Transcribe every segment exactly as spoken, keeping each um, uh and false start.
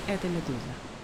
Это «Медуза».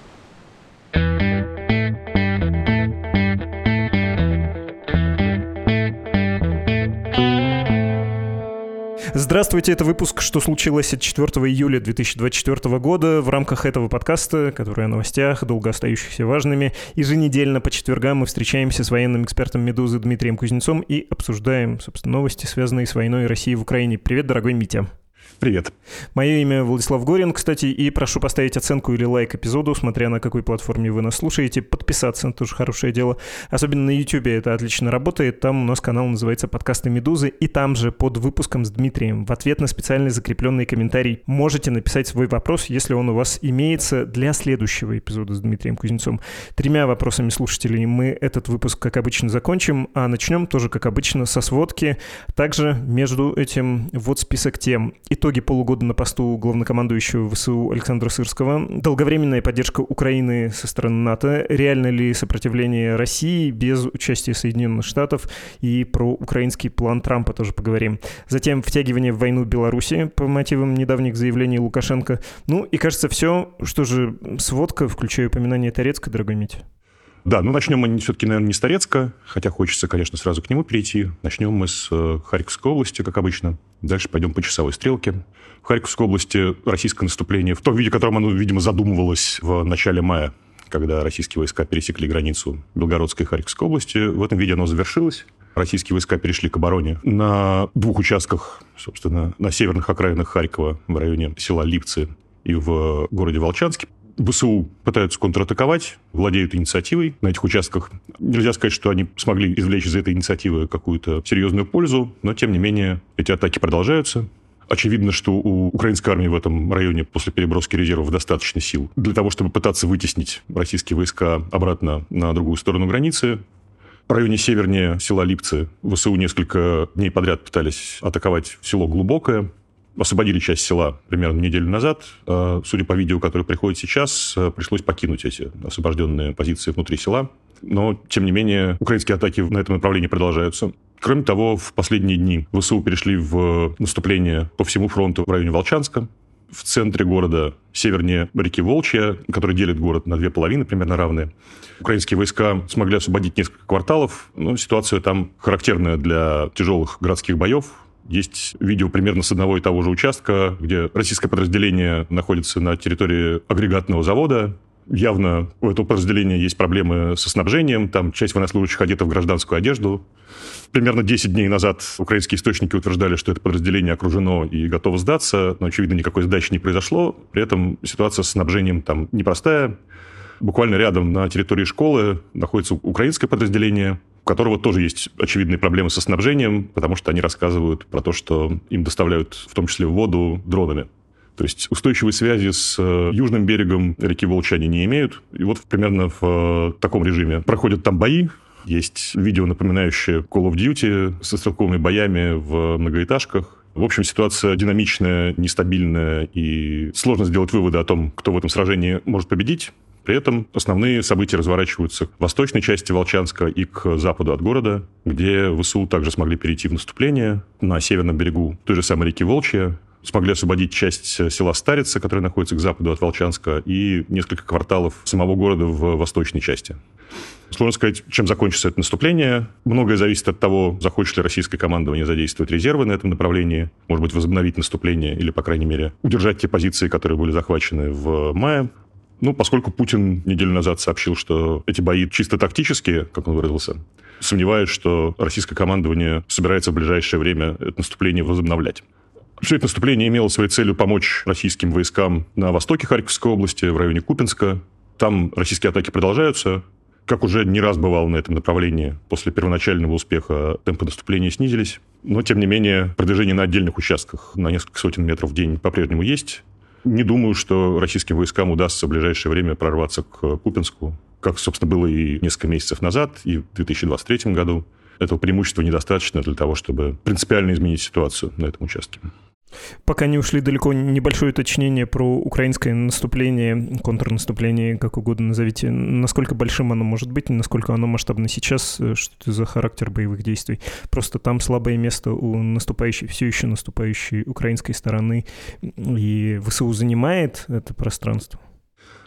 Здравствуйте, это выпуск «Что случилось» от четвёртого июля две тысячи двадцать четвёртого года. В рамках этого подкаста, который о новостях, долго остающихся важными, еженедельно по четвергам мы встречаемся с военным экспертом «Медузы» Дмитрием Кузнецом и обсуждаем, собственно, новости, связанные с войной России в Украине. Привет, дорогой Митя. Привет. Мое имя Владислав Горин, кстати, и прошу поставить оценку или лайк эпизоду, смотря на какой платформе вы нас слушаете. Подписаться — тоже хорошее дело. Особенно на YouTube это отлично работает. Там у нас канал называется «Подкасты Медузы», и там же под выпуском с Дмитрием в ответ на специальный закрепленный комментарий можете написать свой вопрос, если он у вас имеется, для следующего эпизода с Дмитрием Кузнецом. Тремя вопросами слушателей мы этот выпуск, как обычно, закончим, а начнем тоже, как обычно, со сводки. Также между этим вот список тем. Итоги полугода на посту главнокомандующего ВСУ Александра Сырского, долговременная поддержка Украины со стороны НАТО, реально ли сопротивление России без участия Соединенных Штатов, и про украинский план Трампа тоже поговорим. Затем втягивание в войну Беларуси по мотивам недавних заявлений Лукашенко. Ну и, кажется, все. Что же, сводка, включая упоминание Торецка, дорогой Митя? Да, ну начнем мы все-таки, наверное, не с Торецка, хотя хочется, конечно, сразу к нему перейти. Начнем мы с Харьковской области, как обычно. Дальше пойдем по часовой стрелке. В Харьковской области российское наступление, в том виде, в котором оно, видимо, задумывалось в начале мая, когда российские войска пересекли границу Белгородской и Харьковской области, в этом виде оно завершилось. Российские войска перешли к обороне на двух участках, собственно, на северных окраинах Харькова, в районе села Липцы и в городе Волчанске. ВСУ пытаются контратаковать, владеют инициативой на этих участках. Нельзя сказать, что они смогли извлечь из этой инициативы какую-то серьезную пользу, но, тем не менее, эти атаки продолжаются. Очевидно, что у украинской армии в этом районе после переброски резервов достаточно сил для того, чтобы пытаться вытеснить российские войска обратно на другую сторону границы. В районе севернее села Липцы ВСУ несколько дней подряд пытались атаковать село Глубокое. Освободили часть села примерно неделю назад. Судя по видео, которое приходит сейчас, пришлось покинуть эти освобожденные позиции внутри села. Но, тем не менее, украинские атаки на этом направлении продолжаются. Кроме того, в последние дни ВСУ перешли в наступление по всему фронту в районе Волчанска. В центре города, севернее реки Волчья, которая делит город на две половины, примерно равные, украинские войска смогли освободить несколько кварталов. Но ситуация там характерная для тяжелых городских боев. Есть видео примерно с одного и того же участка, где российское подразделение находится на территории агрегатного завода. Явно у этого подразделения есть проблемы со снабжением. Там часть военнослужащих одета в гражданскую одежду. Примерно десять дней назад украинские источники утверждали, что это подразделение окружено и готово сдаться, но, очевидно, никакой сдачи не произошло. При этом ситуация с снабжением там непростая. Буквально рядом на территории школы находится украинское подразделение, у которого тоже есть очевидные проблемы со снабжением, потому что они рассказывают про то, что им доставляют в том числе воду дронами. То есть устойчивой связи с южным берегом реки Волчья они не имеют. И вот примерно в таком режиме проходят там бои. Есть видео, напоминающее Call of Duty со стрелковыми боями в многоэтажках. В общем, ситуация динамичная, нестабильная, и сложно сделать выводы о том, кто в этом сражении может победить. При этом основные события разворачиваются в восточной части Волчанска и к западу от города, где ВСУ также смогли перейти в наступление на северном берегу той же самой реки Волчья, смогли освободить часть села Старица, которое находится к западу от Волчанска, и несколько кварталов самого города в восточной части. Сложно сказать, чем закончится это наступление. Многое зависит от того, захочет ли российское командование задействовать резервы на этом направлении, может быть, возобновить наступление или, по крайней мере, удержать те позиции, которые были захвачены в мае. Ну, поскольку Путин неделю назад сообщил, что эти бои чисто тактические, как он выразился, сомневаюсь, что российское командование собирается в ближайшее время это наступление возобновлять. Все это наступление имело своей целью помочь российским войскам на востоке Харьковской области, в районе Купинска. Там российские атаки продолжаются. Как уже не раз бывало на этом направлении, после первоначального успеха темпы наступления снизились. Но, тем не менее, продвижение на отдельных участках на несколько сотен метров в день по-прежнему есть. Не думаю, что российским войскам удастся в ближайшее время прорваться к Купинску, как, собственно, было и несколько месяцев назад, и в две тысячи двадцать третьем году. Этого преимущества недостаточно для того, чтобы принципиально изменить ситуацию на этом участке. Пока не ушли далеко, небольшое уточнение про украинское наступление, контрнаступление, как угодно назовите. Насколько большим оно может быть, насколько оно масштабно сейчас, что это за характер боевых действий? Просто там слабое место у наступающей, все еще наступающей украинской стороны, и ВСУ занимает это пространство?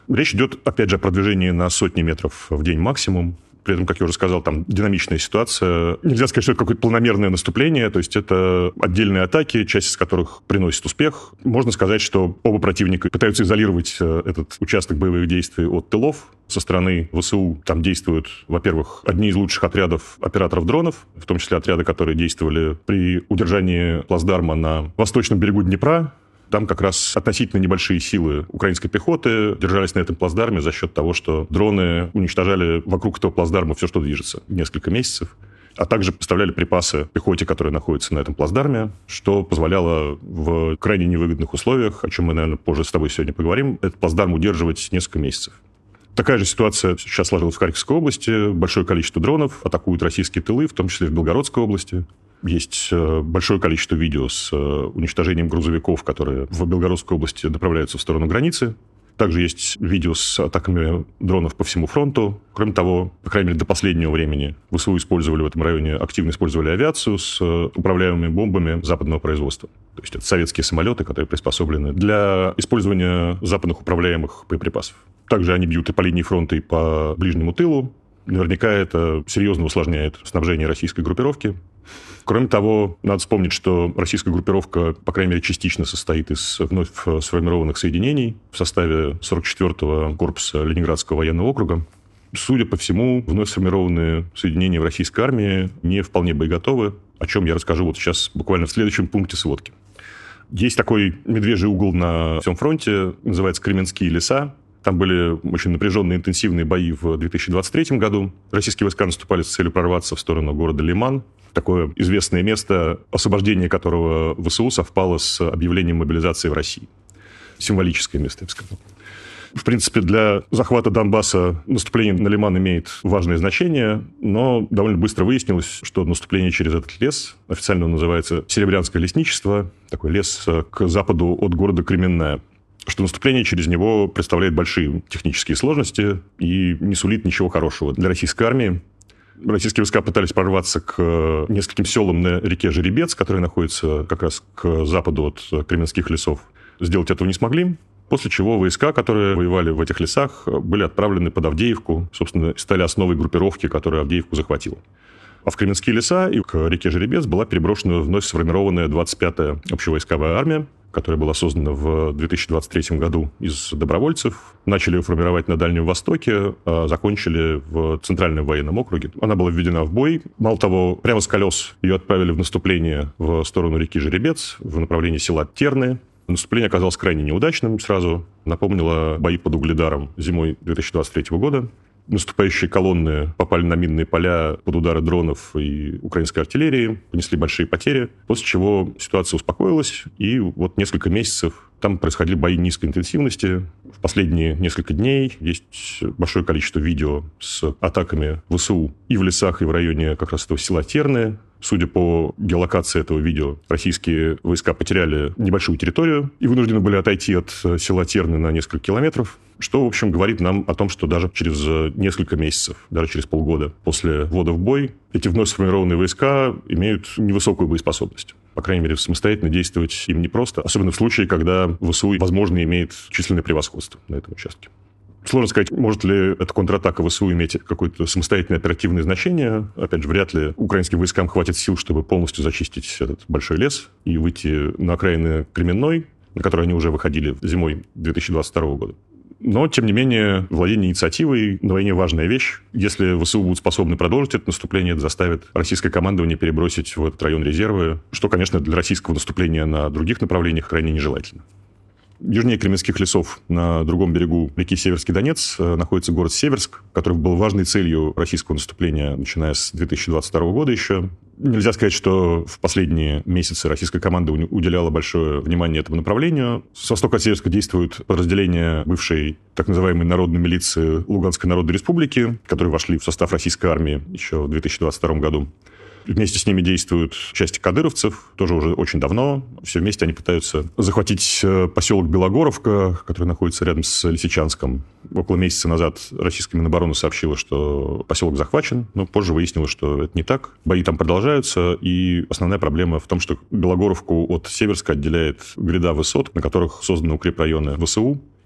Речь идет, опять же, о продвижении на сотни метров в день максимум. При этом, как я уже сказал, там динамичная ситуация. Нельзя сказать, что это какое-то планомерное наступление, то есть это отдельные атаки, часть из которых приносит успех. Можно сказать, что оба противника пытаются изолировать этот участок боевых действий от тылов. Со стороны ВСУ там действуют, во-первых, одни из лучших отрядов операторов дронов, в том числе отряды, которые действовали при удержании плацдарма на восточном берегу Днепра. Там как раз относительно небольшие силы украинской пехоты держались на этом плацдарме за счет того, что дроны уничтожали вокруг этого плацдарма все, что движется, несколько месяцев. А также поставляли припасы пехоте, которая находится на этом плацдарме, что позволяло в крайне невыгодных условиях, о чем мы, наверное, позже с тобой сегодня поговорим, этот плацдарм удерживать несколько месяцев. Такая же ситуация сейчас сложилась в Харьковской области. Большое количество дронов атакуют российские тылы, в том числе в Белгородской области. Есть большое количество видео с уничтожением грузовиков, которые в Белгородской области направляются в сторону границы. Также есть видео с атаками дронов по всему фронту. Кроме того, по крайней мере, до последнего времени ВСУ использовали в этом районе, активно использовали авиацию с управляемыми бомбами западного производства. То есть это советские самолеты, которые приспособлены для использования западных управляемых боеприпасов. Также они бьют и по линии фронта, и по ближнему тылу. Наверняка это серьезно усложняет снабжение российской группировки. Кроме того, надо вспомнить, что российская группировка, по крайней мере, частично состоит из вновь сформированных соединений в составе сорок четвёртого корпуса Ленинградского военного округа. Судя по всему, вновь сформированные соединения в российской армии не вполне боеготовы, о чем я расскажу вот сейчас буквально в следующем пункте сводки. Есть такой медвежий угол на всем фронте, называется Кременские леса. Там были очень напряженные, интенсивные бои в две тысячи двадцать третьем году. Российские войска наступали с целью прорваться в сторону города Лиман. Такое известное место, освобождение которого ВСУ совпало с объявлением мобилизации в России. Символическое место, я бы сказал. В принципе, для захвата Донбасса наступление на Лиман имеет важное значение, но довольно быстро выяснилось, что наступление через этот лес, официально он называется Серебрянское лесничество, такой лес к западу от города Кременная, что наступление через него представляет большие технические сложности и не сулит ничего хорошего для российской армии. Российские войска пытались прорваться к нескольким селам на реке Жеребец, которая находится как раз к западу от Кременских лесов. Сделать этого не смогли, после чего войска, которые воевали в этих лесах, были отправлены под Авдеевку, собственно, стали основой группировки, которая Авдеевку захватила. А в Кременские леса и к реке Жеребец была переброшена вновь сформированная двадцать пятая общевойсковая армия, которая была создана в две тысячи двадцать третьем году из добровольцев. Начали ее формировать на Дальнем Востоке, а закончили в Центральном военном округе. Она была введена в бой. Мало того, прямо с колес ее отправили в наступление в сторону реки Жеребец, в направлении села Терны. Наступление оказалось крайне неудачным сразу. Напомнило бои под Угледаром зимой две тысячи двадцать третьего года. Наступающие колонны попали на минные поля под удары дронов и украинской артиллерии, понесли большие потери, после чего ситуация успокоилась, и вот несколько месяцев там происходили бои низкой интенсивности. В последние несколько дней есть большое количество видео с атаками ВСУ и в лесах, и в районе как раз этого села Терны. Судя по геолокации этого видео, российские войска потеряли небольшую территорию и вынуждены были отойти от села Терны на несколько километров, что, в общем, говорит нам о том, что даже через несколько месяцев, даже через полгода после ввода в бой, эти вновь сформированные войска имеют невысокую боеспособность. По крайней мере, самостоятельно действовать им непросто, особенно в случае, когда ВСУ, возможно, имеет численное превосходство на этом участке. Сложно сказать, может ли эта контратака ВСУ иметь какое-то самостоятельное оперативное значение. Опять же, вряд ли украинским войскам хватит сил, чтобы полностью зачистить этот большой лес и выйти на окраины Кременной, на которые они уже выходили зимой две тысячи двадцать второго года. Но, тем не менее, владение инициативой на войне важная вещь. Если ВСУ будут способны продолжить это наступление, это заставит российское командование перебросить в этот район резервы, что, конечно, для российского наступления на других направлениях крайне нежелательно. Южнее Кременских лесов, на другом берегу реки Северский Донец, находится город Северск, который был важной целью российского наступления, начиная с две тысячи двадцать второго года еще. Нельзя сказать, что в последние месяцы российское командование уделяло большое внимание этому направлению. С востока от Северска действуют подразделения бывшей так называемой народной милиции Луганской Народной Республики, которые вошли в состав российской армии еще в две тысячи двадцать втором году. Вместе с ними действуют части кадыровцев, тоже уже очень давно. Все вместе они пытаются захватить поселок Белогоровка, который находится рядом с Лисичанском. Около месяца назад российская Минобороны сообщила, что поселок захвачен, но позже выяснилось, что это не так. Бои там продолжаются, и основная проблема в том, что Белогоровку от Северска отделяет гряда высот, на которых созданы укрепрайоны ВСУ.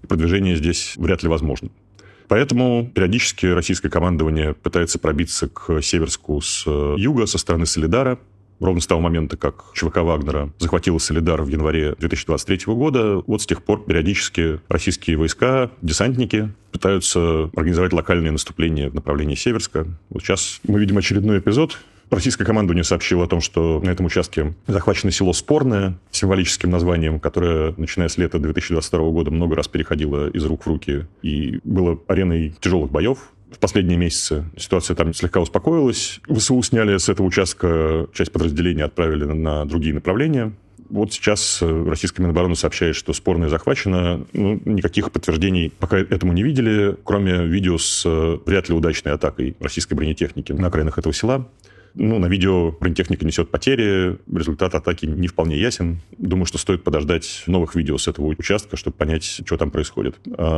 и продвижение здесь вряд ли возможно. Поэтому периодически российское командование пытается пробиться к Северску с юга, со стороны Солидара. Ровно с того момента, как ЧВК Вагнера захватила Солидар в январе две тысячи двадцать третьего года, вот с тех пор периодически российские войска, десантники пытаются организовать локальные наступления в направлении Северска. Вот сейчас мы видим очередной эпизод. Российское командование сообщило о том, что на этом участке захвачено село Спорное с символическим названием, которое, начиная с лета две тысячи двадцать второго года, много раз переходило из рук в руки и было ареной тяжелых боев. В последние месяцы ситуация там слегка успокоилась. ВСУ сняли с этого участка часть подразделений, отправили на другие направления. Вот сейчас российская Минобороны сообщает, что Спорное захвачено. Ну, никаких подтверждений пока этому не видели, кроме видео с вряд ли удачной атакой российской бронетехники на окраинах этого села. Ну, на видео бронетехника несет потери, результат атаки не вполне ясен. Думаю, что стоит подождать новых видео с этого участка, чтобы понять, что там происходит.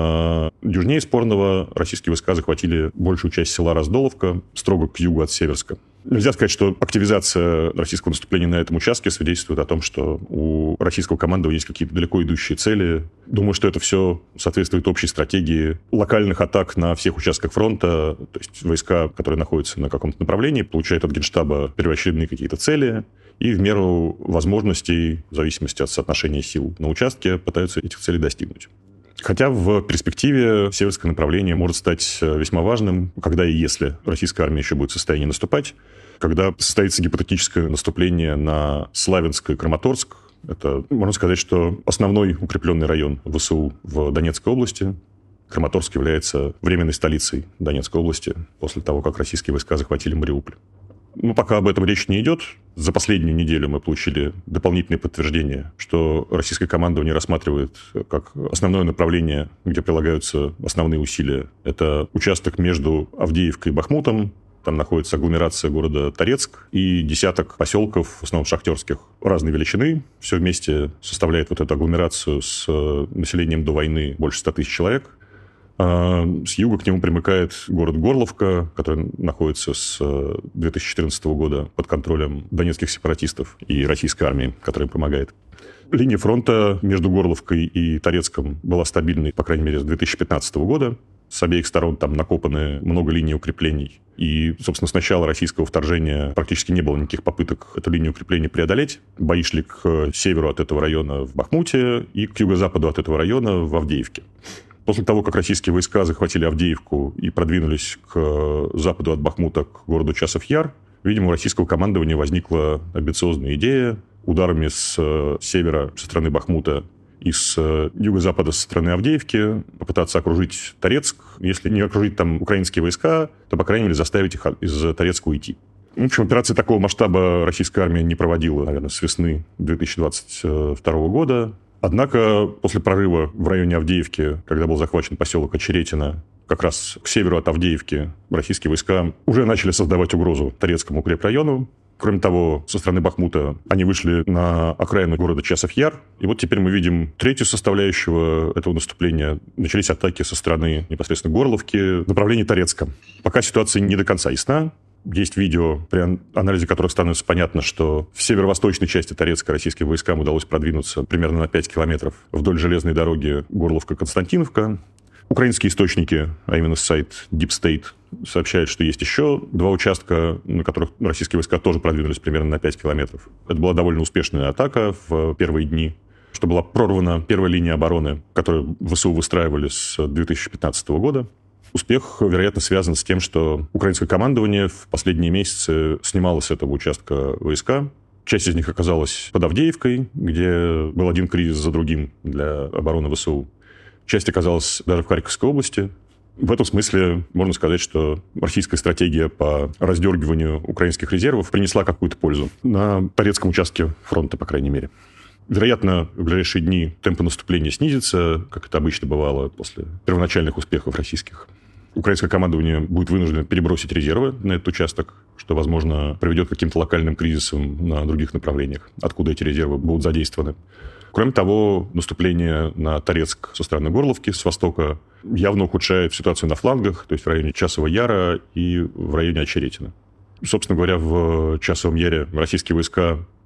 А южнее Спорного российские войска захватили большую часть села Раздоловка, строго к югу от Северска. Нельзя сказать, что активизация российского наступления на этом участке свидетельствует о том, что у российского командования есть какие-то далеко идущие цели. Думаю, что это все соответствует общей стратегии локальных атак на всех участках фронта. То есть войска, которые находятся на каком-то направлении, получают от Генштаба первоочередные какие-то цели и в меру возможностей, в зависимости от соотношения сил на участке, пытаются этих целей достигнуть. Хотя в перспективе северское направление может стать весьма важным, когда и если российская армия еще будет в состоянии наступать, когда состоится гипотетическое наступление на Славянск и Краматорск. Это, можно сказать, что основной укрепленный район ВСУ в Донецкой области. Краматорск является временной столицей Донецкой области после того, как российские войска захватили Мариуполь. Ну, пока об этом речь не идет. За последнюю неделю мы получили дополнительные подтверждения, что российское командование рассматривает как основное направление, где прилагаются основные усилия. Это участок между Авдеевкой и Бахмутом. Там находится агломерация города Торецк и десяток поселков, в основном шахтерских, разной величины. Все вместе составляет вот эту агломерацию с населением до войны больше ста тысяч человек. С юга к нему примыкает город Горловка, который находится с две тысячи четырнадцатого года под контролем донецких сепаратистов и российской армии, которая им помогает. Линия фронта между Горловкой и Торецком была стабильной, по крайней мере, с две тысячи пятнадцатого года. С обеих сторон там накопаны много линий укреплений. И, собственно, с начала российского вторжения практически не было никаких попыток эту линию укреплений преодолеть. Бои шли к северу от этого района в Бахмуте и к юго-западу от этого района в Авдеевке. После того, как российские войска захватили Авдеевку и продвинулись к западу от Бахмута к городу Часов-Яр, видимо, у российского командования возникла амбициозная идея ударами с севера, со стороны Бахмута, и с юго-запада, со стороны Авдеевки попытаться окружить Торецк. Если не окружить там украинские войска, то, по крайней мере, заставить их из Торецка уйти. В общем, операции такого масштаба российская армия не проводила, наверное, с весны две тысячи двадцать второго года. Однако после прорыва в районе Авдеевки, когда был захвачен поселок Очеретино, как раз к северу от Авдеевки российские войска уже начали создавать угрозу Торецкому укрепрайону. Кроме того, со стороны Бахмута они вышли на окраину города Часов-Яр. И вот теперь мы видим третью составляющую этого наступления. Начались атаки со стороны непосредственно Горловки в направлении Торецка. Пока ситуация не до конца ясна. Есть видео, при анализе которых становится понятно, что в северо-восточной части Торецка российским войскам удалось продвинуться примерно на пять километров вдоль железной дороги Горловка-Константиновка. Украинские источники, а именно сайт Deep State, сообщают, что есть еще два участка, на которых российские войска тоже продвинулись примерно на пять километров. Это была довольно успешная атака в первые дни, что была прорвана первая линия обороны, которую ВСУ выстраивали с две тысячи пятнадцатого года. Успех, вероятно, связан с тем, что украинское командование в последние месяцы снимало с этого участка войска. Часть из них оказалась под Авдеевкой, где был один кризис за другим для обороны ВСУ. Часть оказалась даже в Харьковской области. В этом смысле можно сказать, что российская стратегия по раздергиванию украинских резервов принесла какую-то пользу на Торецком участке фронта, по крайней мере. Вероятно, в ближайшие дни темпы наступления снизятся, как это обычно бывало после первоначальных успехов российских. Украинское командование будет вынуждено перебросить резервы на этот участок, что, возможно, приведет к каким-то локальным кризисам на других направлениях, откуда эти резервы будут задействованы. Кроме того, наступление на Торецк со стороны Горловки, с востока, явно ухудшает ситуацию на флангах, то есть в районе Часового Яра и в районе Очеретина. Собственно говоря, в Часовом Яре российские войска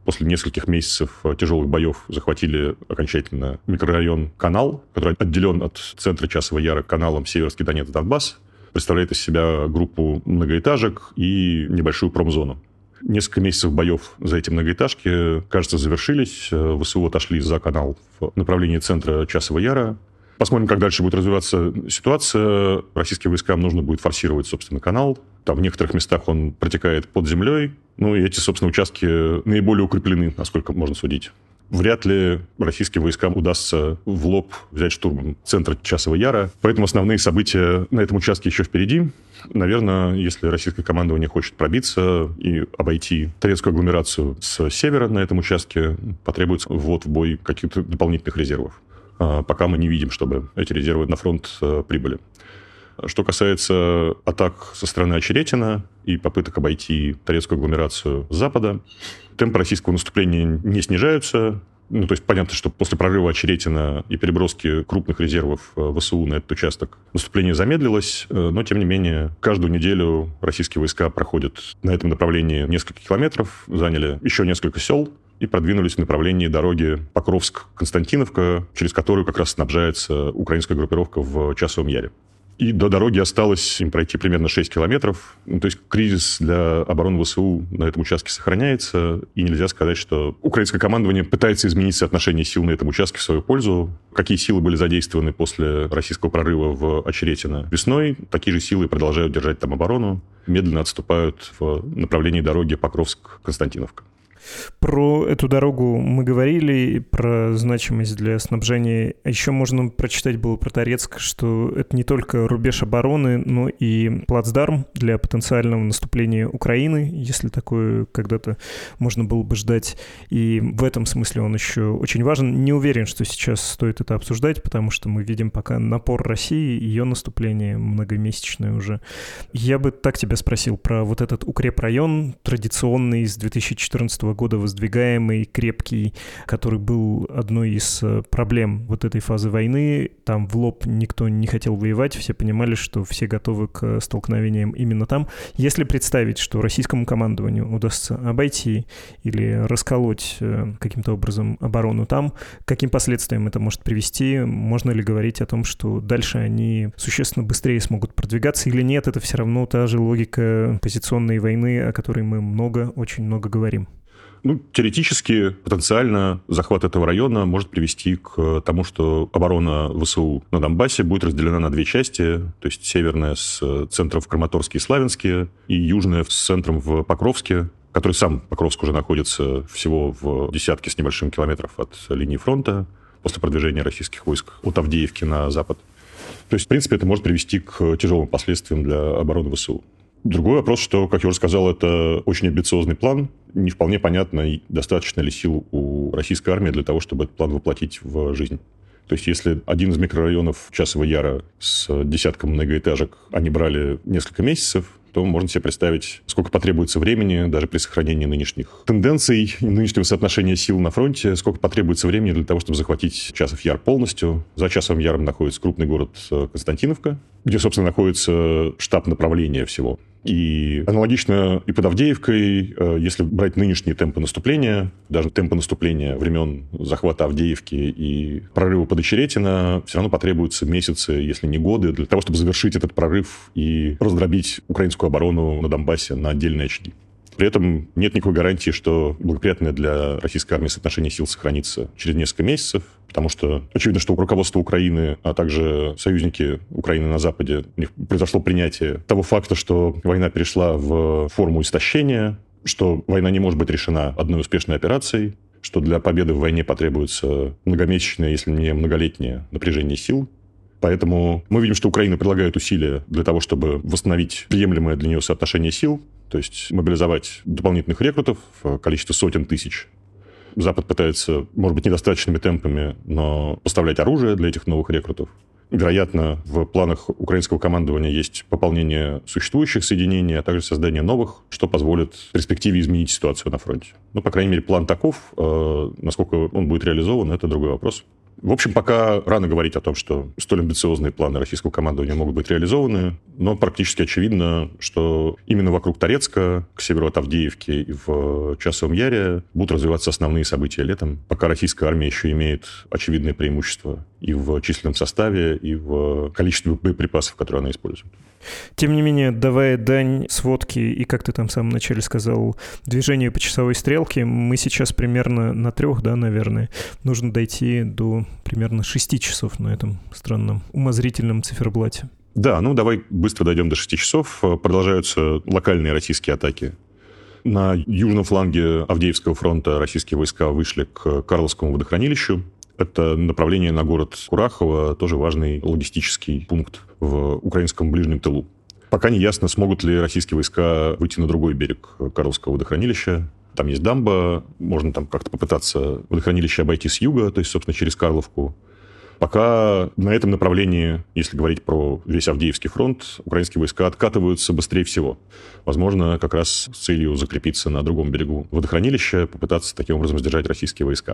после нескольких месяцев тяжелых боев захватили окончательно микрорайон Канал, который отделен от центра Часового Яра каналом Северский Донец и Донбасс, представляет из себя группу многоэтажек и небольшую промзону. Несколько месяцев боев за эти многоэтажки, кажется, завершились. ВСУ отошли за канал в направлении центра Часового Яра. Посмотрим, как дальше будет развиваться ситуация. Российским войскам нужно будет форсировать, собственно, канал. Там в некоторых местах он протекает под землей. Ну и эти, собственно, участки наиболее укреплены, насколько можно судить. Вряд ли российским войскам удастся в лоб взять штурмом центр Часового Яра. Поэтому основные события на этом участке еще впереди. Наверное, если российское командование хочет пробиться и обойти турецкую агломерацию с севера на этом участке, потребуется ввод в бой каких-то дополнительных резервов. Пока мы не видим, чтобы эти резервы на фронт прибыли. Что касается атак со стороны Очеретина и попыток обойти турецкую агломерацию с запада, темпы российского наступления не снижаются. Ну, то есть понятно, что после прорыва Очеретина и переброски крупных резервов ВСУ на этот участок наступление замедлилось, но, тем не менее, каждую неделю российские войска проходят на этом направлении несколько километров, заняли еще несколько сел и продвинулись в направлении дороги Покровск-Константиновка, через которую как раз снабжается украинская группировка в Часовом Яре. И до дороги осталось им пройти примерно шесть километров. Ну, то есть кризис для обороны ВСУ на этом участке сохраняется, и нельзя сказать, что украинское командование пытается изменить соотношение сил на этом участке в свою пользу. Какие силы были задействованы после российского прорыва в Очеретино весной, такие же силы продолжают держать там оборону, медленно отступают в направлении дороги Покровск-Константиновка. Про эту дорогу мы говорили, про значимость для снабжения. А еще можно прочитать было про Торецк, что это не только рубеж обороны, но и плацдарм для потенциального наступления Украины, если такое когда-то можно было бы ждать. И в этом смысле он еще очень важен. Не уверен, что сейчас стоит это обсуждать, потому что мы видим пока напор России, ее наступление многомесячное уже. Я бы так тебя спросил про вот этот укрепрайон, традиционный с две тысячи четырнадцатого года воздвигаемый, крепкий, который был одной из проблем вот этой фазы войны. Там в лоб никто не хотел воевать, все понимали, что все готовы к столкновениям именно там. Если представить, что российскому командованию удастся обойти или расколоть каким-то образом оборону там, к каким последствиям это может привести? Можно ли говорить о том, что дальше они существенно быстрее смогут продвигаться или нет? Это все равно та же логика позиционной войны, о которой мы много, очень много говорим. Ну, теоретически, потенциально захват этого района может привести к тому, что оборона ВСУ на Донбассе будет разделена на две части, то есть северная с центром в Краматорске и Славянске, и южная с центром в Покровске, который сам Покровск уже находится всего в десятке с небольшим километров от линии фронта после продвижения российских войск от Авдеевки на запад. То есть, в принципе, это может привести к тяжелым последствиям для обороны ВСУ. Другой вопрос, что, как я уже сказал, это очень амбициозный план. Не вполне понятно, достаточно ли сил у российской армии для того, чтобы этот план воплотить в жизнь. То есть, если один из микрорайонов Часового Яра с десятком многоэтажек они брали несколько месяцев, то можно себе представить, сколько потребуется времени, даже при сохранении нынешних тенденций и нынешнего соотношения сил на фронте, сколько потребуется времени для того, чтобы захватить Часов Яр полностью. За Часовым Яром находится крупный город Константиновка, где, собственно, находится штаб направления всего. И аналогично и под Авдеевкой, если брать нынешние темпы наступления, даже темпы наступления времен захвата Авдеевки и прорыва под Очеретино, все равно потребуются месяцы, если не годы, для того, чтобы завершить этот прорыв и раздробить украинскую оборону на Донбассе на отдельные очаги. При этом нет никакой гарантии, что благоприятное для российской армии соотношение сил сохранится через несколько месяцев, потому что очевидно, что у руководства Украины, а также союзники Украины на Западе, у них произошло принятие того факта, что война перешла в форму истощения, что война не может быть решена одной успешной операцией, что для победы в войне потребуется многомесячное, если не многолетнее напряжение сил. Поэтому мы видим, что Украина прилагает усилия для того, чтобы восстановить приемлемое для нее соотношение сил, то есть мобилизовать дополнительных рекрутов в количестве сотен тысяч. Запад пытается, может быть, недостаточными темпами, но поставлять оружие для этих новых рекрутов. Вероятно, в планах украинского командования есть пополнение существующих соединений, а также создание новых, что позволит в перспективе изменить ситуацию на фронте. Ну, по крайней мере, план таков. Насколько он будет реализован, это другой вопрос. В общем, пока рано говорить о том, что столь амбициозные планы российского командования могут быть реализованы, но практически очевидно, что именно вокруг Торецка, к северу от Авдеевки и в Часовом Яре будут развиваться основные события летом, пока российская армия еще имеет очевидное преимущество и в численном составе, и в количестве боеприпасов, которые она использует. Тем не менее, давая дань сводке и, как ты там в самом начале сказал, движению по часовой стрелке, мы сейчас примерно на трех, да, наверное, нужно дойти до примерно шести часов на этом странном умозрительном циферблате. Да, ну давай быстро дойдем до шести часов. Продолжаются локальные российские атаки. На южном фланге Авдеевского фронта российские войска вышли к Карловскому водохранилищу. Это направление на город Курахово, тоже важный логистический пункт в украинском ближнем тылу. Пока не ясно, смогут ли российские войска выйти на другой берег Карловского водохранилища. Там есть дамба, можно там как-то попытаться водохранилище обойти с юга, то есть, собственно, через Карловку. Пока на этом направлении, если говорить про весь Авдеевский фронт, украинские войска откатываются быстрее всего. Возможно, как раз с целью закрепиться на другом берегу водохранилища, попытаться таким образом сдержать российские войска.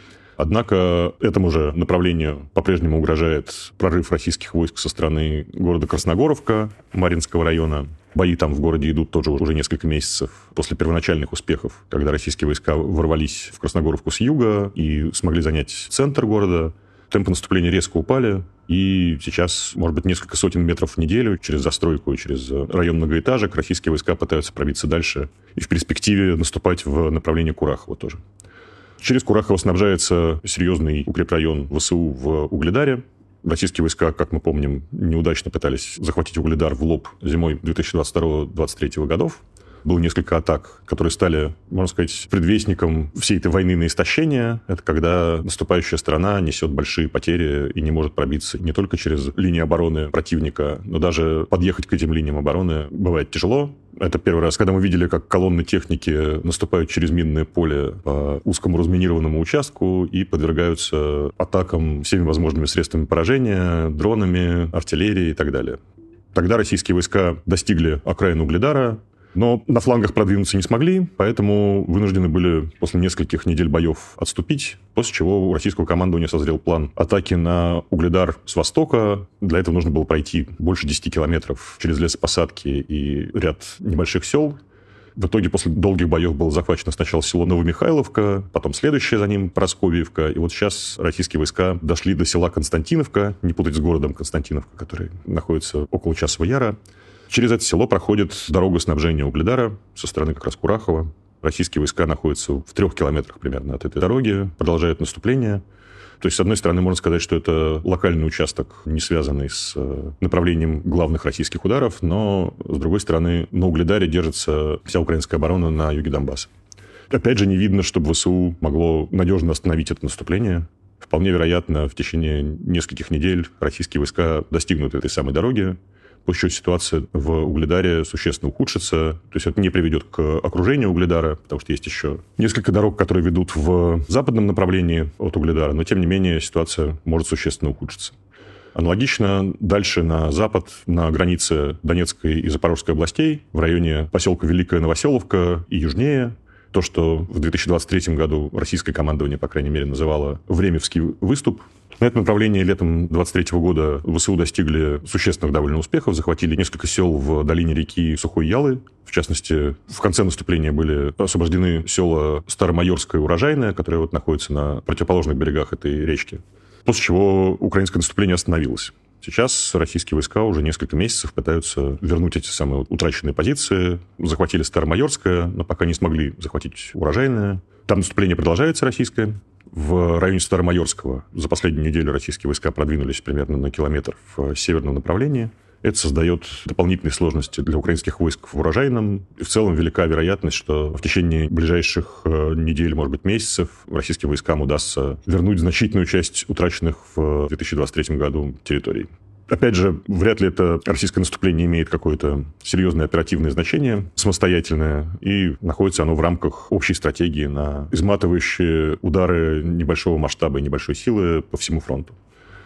Однако этому же направлению по-прежнему угрожает прорыв российских войск со стороны города Красногоровка, Марьинского района. Бои там в городе идут тоже уже несколько месяцев после первоначальных успехов, когда российские войска ворвались в Красногоровку с юга и смогли занять центр города. Темпы наступления резко упали, и сейчас, может быть, несколько сотен метров в неделю через застройку, через район многоэтажек российские войска пытаются пробиться дальше и в перспективе наступать в направлении Курахова тоже. Через Курахово снабжается серьезный укрепрайон ВСУ в Угледаре. Российские войска, как мы помним, неудачно пытались захватить Угледар в лоб зимой две тысячи двадцать второго — две тысячи двадцать третьего годов. Было несколько атак, которые стали, можно сказать, предвестником всей этой войны на истощение. Это когда наступающая сторона несет большие потери и не может пробиться не только через линии обороны противника, но даже подъехать к этим линиям обороны бывает тяжело. Это первый раз, когда мы видели, как колонны техники наступают через минное поле по узкому разминированному участку и подвергаются атакам всеми возможными средствами поражения, дронами, артиллерией и так далее. Тогда российские войска достигли окраин Угледара, но на флангах продвинуться не смогли, поэтому вынуждены были после нескольких недель боев отступить, после чего у российского командования созрел план атаки на Угледар с востока. Для этого нужно было пройти больше десяти километров через лесопосадки и ряд небольших сел. В итоге после долгих боев было захвачено сначала село Новомихайловка, потом следующее за ним Просковьевка. И вот сейчас российские войска дошли до села Константиновка, не путать с городом Константиновка, который находится около Часового Яра. Через это село проходит дорога снабжения Угледара со стороны как раз Курахова. Российские войска находятся в трех километрах примерно от этой дороги, продолжают наступление. То есть, с одной стороны, можно сказать, что это локальный участок, не связанный с направлением главных российских ударов, но, с другой стороны, на Угледаре держится вся украинская оборона на юге Донбасса. Опять же, не видно, чтобы ВСУ могло надежно остановить это наступление. Вполне вероятно, в течение нескольких недель российские войска достигнут этой самой дороги, после чего ситуация в Угледаре существенно ухудшится. То есть это не приведет к окружению Угледара, потому что есть еще несколько дорог, которые ведут в западном направлении от Угледара, но тем не менее ситуация может существенно ухудшиться. Аналогично дальше на запад, на границе Донецкой и Запорожской областей, в районе поселка Великая Новоселовка и южнее, то, что в две тысячи двадцать третьем году российское командование, по крайней мере, называло «Времевский выступ». На этом направлении летом две тысячи двадцать третьего года ВСУ достигли существенных довольно успехов, захватили несколько сел в долине реки Сухой Ялы. В частности, в конце наступления были освобождены села Старомайорское и Урожайное, которые вот находятся на противоположных берегах этой речки. После чего украинское наступление остановилось. Сейчас российские войска уже несколько месяцев пытаются вернуть эти самые утраченные позиции. Захватили Старомайорское, но пока не смогли захватить Урожайное. Там наступление продолжается российское. В районе Старомайорского за последнюю неделю российские войска продвинулись примерно на километр в северном направлении. Это создает дополнительные сложности для украинских войск в Урожайном. И в целом велика вероятность, что в течение ближайших недель, может быть, месяцев российским войскам удастся вернуть значительную часть утраченных в две тысячи двадцать третьем году территорий. Опять же, вряд ли это российское наступление имеет какое-то серьезное оперативное значение, самостоятельное, и находится оно в рамках общей стратегии на изматывающие удары небольшого масштаба и небольшой силы по всему фронту.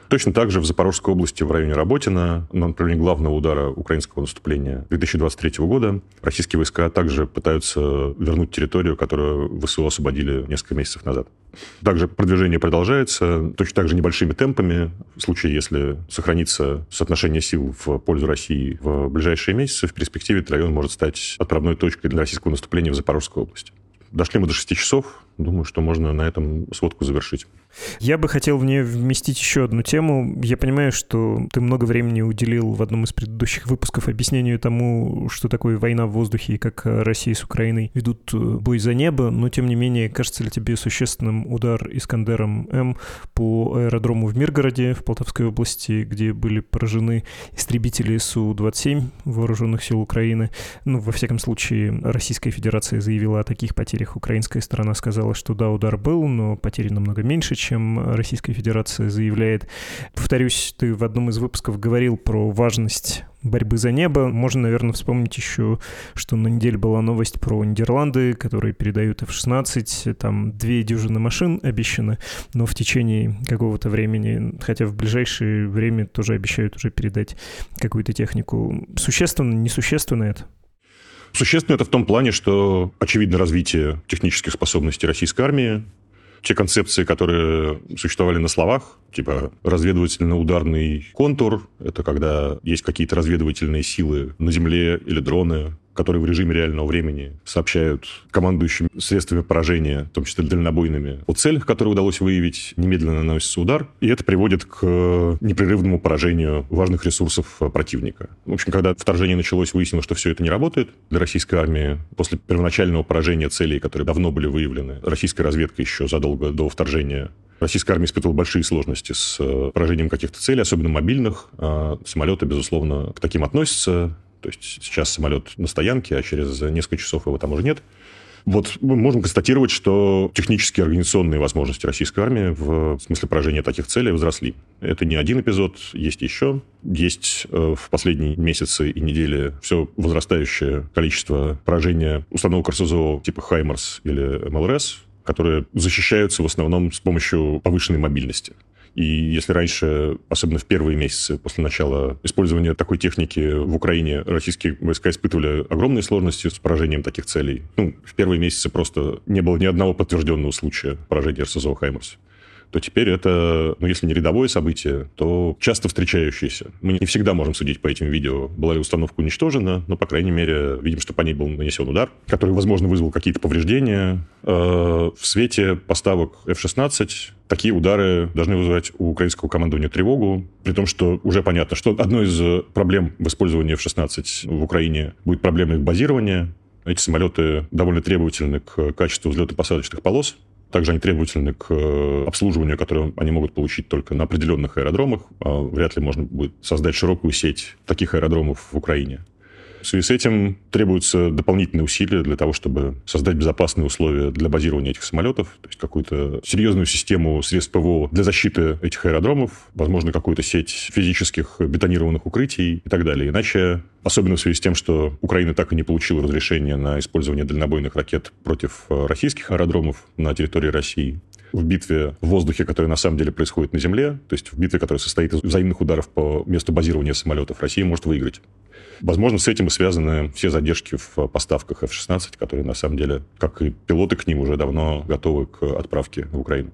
Точно так же в Запорожской области в районе Работино на направлении главного удара украинского наступления две тысячи двадцать третьего года российские войска также пытаются вернуть территорию, которую ВСУ освободили несколько месяцев назад. Также продвижение продолжается, точно так же небольшими темпами. В случае, если сохранится соотношение сил в пользу России в ближайшие месяцы, в перспективе этот район может стать отправной точкой для российского наступления в Запорожской области. Дошли мы до шести часов. Думаю, что можно на этом сводку завершить. Я бы хотел в нее вместить еще одну тему. Я понимаю, что ты много времени уделил в одном из предыдущих выпусков объяснению тому, что такое война в воздухе и как Россия с Украиной ведут бой за небо, но, тем не менее, кажется ли тебе существенным удар Искандером-М по аэродрому в Миргороде, в Полтавской области, где были поражены истребители Су двадцать семь вооруженных сил Украины? Ну, во всяком случае, Российская Федерация заявила о таких потерях. Украинская сторона сказала, что да, удар был, но потери намного меньше, чем Российская Федерация заявляет. Повторюсь, ты в одном из выпусков говорил про важность борьбы за небо. Можно, наверное, вспомнить еще, что на неделе была новость про Нидерланды, которые передают эф шестнадцать. Там две дюжины машин обещаны, но в течение какого-то времени, хотя в ближайшее время тоже обещают уже передать какую-то технику. Существенно, несущественно это? Существенно это в том плане, что очевидно развитие технических способностей российской армии. Те концепции, которые существовали на словах, типа разведывательно-ударный контур, это когда есть какие-то разведывательные силы на земле или дроны, которые в режиме реального времени сообщают командующим средствами поражения, в том числе дальнобойными, о целях, которые удалось выявить, немедленно наносится удар, и это приводит к непрерывному поражению важных ресурсов противника. В общем, когда вторжение началось, выяснилось, что все это не работает для российской армии. После первоначального поражения целей, которые давно были выявлены, российская разведка еще задолго до вторжения, российская армия испытывала большие сложности с поражением каких-то целей, особенно мобильных. Самолеты, безусловно, к таким относятся. То есть сейчас самолет на стоянке, а через несколько часов его там уже нет. Вот мы можем констатировать, что технические и организационные возможности российской армии в смысле поражения таких целей возросли. Это не один эпизод, есть еще. Есть в последние месяцы и недели все возрастающее количество поражения установок эр эс зэ о типа «Хаймарс» или эм эл эр эс, которые защищаются в основном с помощью повышенной мобильности. И если раньше, особенно в первые месяцы после начала использования такой техники в Украине, российские войска испытывали огромные сложности с поражением таких целей, ну, в первые месяцы просто не было ни одного подтвержденного случая поражения эр эс зэ о «Хаймарс», то теперь это, ну, если не рядовое событие, то часто встречающееся. Мы не всегда можем судить по этим видео, была ли установка уничтожена, но, по крайней мере, видим, что по ней был нанесен удар, который, возможно, вызвал какие-то повреждения. В свете поставок эф шестнадцать такие удары должны вызывать у украинского командования тревогу, при том, что уже понятно, что одной из проблем в использовании эф шестнадцать в Украине будет проблема их базирования. Эти самолеты довольно требовательны к качеству взлетно-посадочных полос. Также они требовательны к обслуживанию, которое они могут получить только на определенных аэродромах. Вряд ли можно будет создать широкую сеть таких аэродромов в Украине. В связи с этим требуются дополнительные усилия для того, чтобы создать безопасные условия для базирования этих самолетов, то есть какую-то серьезную систему средств ПВО для защиты этих аэродромов, возможно, какую-то сеть физических бетонированных укрытий и так далее. Иначе, особенно в связи с тем, что Украина так и не получила разрешения на использование дальнобойных ракет против российских аэродромов на территории России, в битве в воздухе, которая на самом деле происходит на земле, то есть в битве, которая состоит из взаимных ударов по месту базирования самолетов, Россия может выиграть. Возможно, с этим и связаны все задержки в поставках эф шестнадцать, которые, на самом деле, как и пилоты к ним, уже давно готовы к отправке в Украину.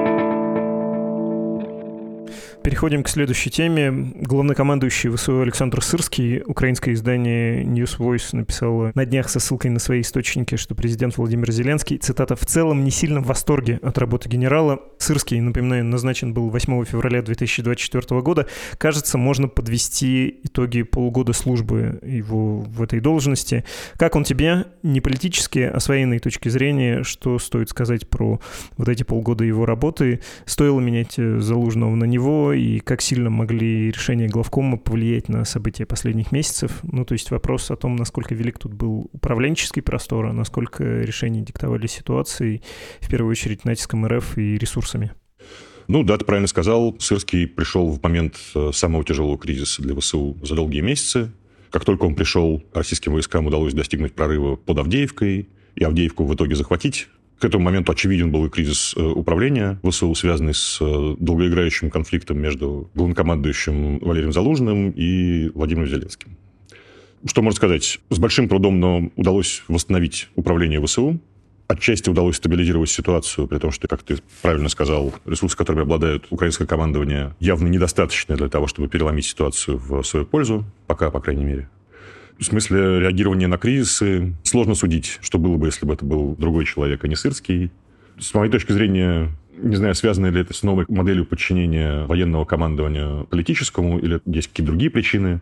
Переходим к следующей теме. Главнокомандующий ВСУ Александр Сырский, украинское издание News Voice, написало на днях со ссылкой на свои источники, что президент Владимир Зеленский, цитата, «в целом не сильно в восторге от работы генерала». Сырский, напоминаю, назначен был восьмого февраля две тысячи двадцать четвёртого года. Кажется, можно подвести итоги полугода службы его в этой должности. Как он тебе, не политически, а с военной точки зрения, что стоит сказать про вот эти полгода его работы? Стоило менять Залужного на него? И как сильно могли решения главкома повлиять на события последних месяцев? Ну, то есть вопрос о том, насколько велик тут был управленческий простор, а насколько решения диктовали ситуацией, в первую очередь натиском эр эф и ресурсами. Ну, да, ты правильно сказал. Сырский пришел в момент самого тяжелого кризиса для ВСУ за долгие месяцы. Как только он пришел, российским войскам удалось достигнуть прорыва под Авдеевкой, и Авдеевку в итоге захватить. К этому моменту очевиден был и кризис управления ВСУ, связанный с долгоиграющим конфликтом между главнокомандующим Валерием Залужным и Владимиром Зеленским. Что можно сказать? С большим трудом, но удалось восстановить управление ВСУ. Отчасти удалось стабилизировать ситуацию, при том, что, как ты правильно сказал, ресурсы, которыми обладает украинское командование, явно недостаточны для того, чтобы переломить ситуацию в свою пользу, пока, по крайней мере. В смысле реагирования на кризисы сложно судить, что было бы, если бы это был другой человек, а не Сырский. С моей точки зрения, не знаю, связано ли это с новой моделью подчинения военного командования политическому, или есть какие-то другие причины.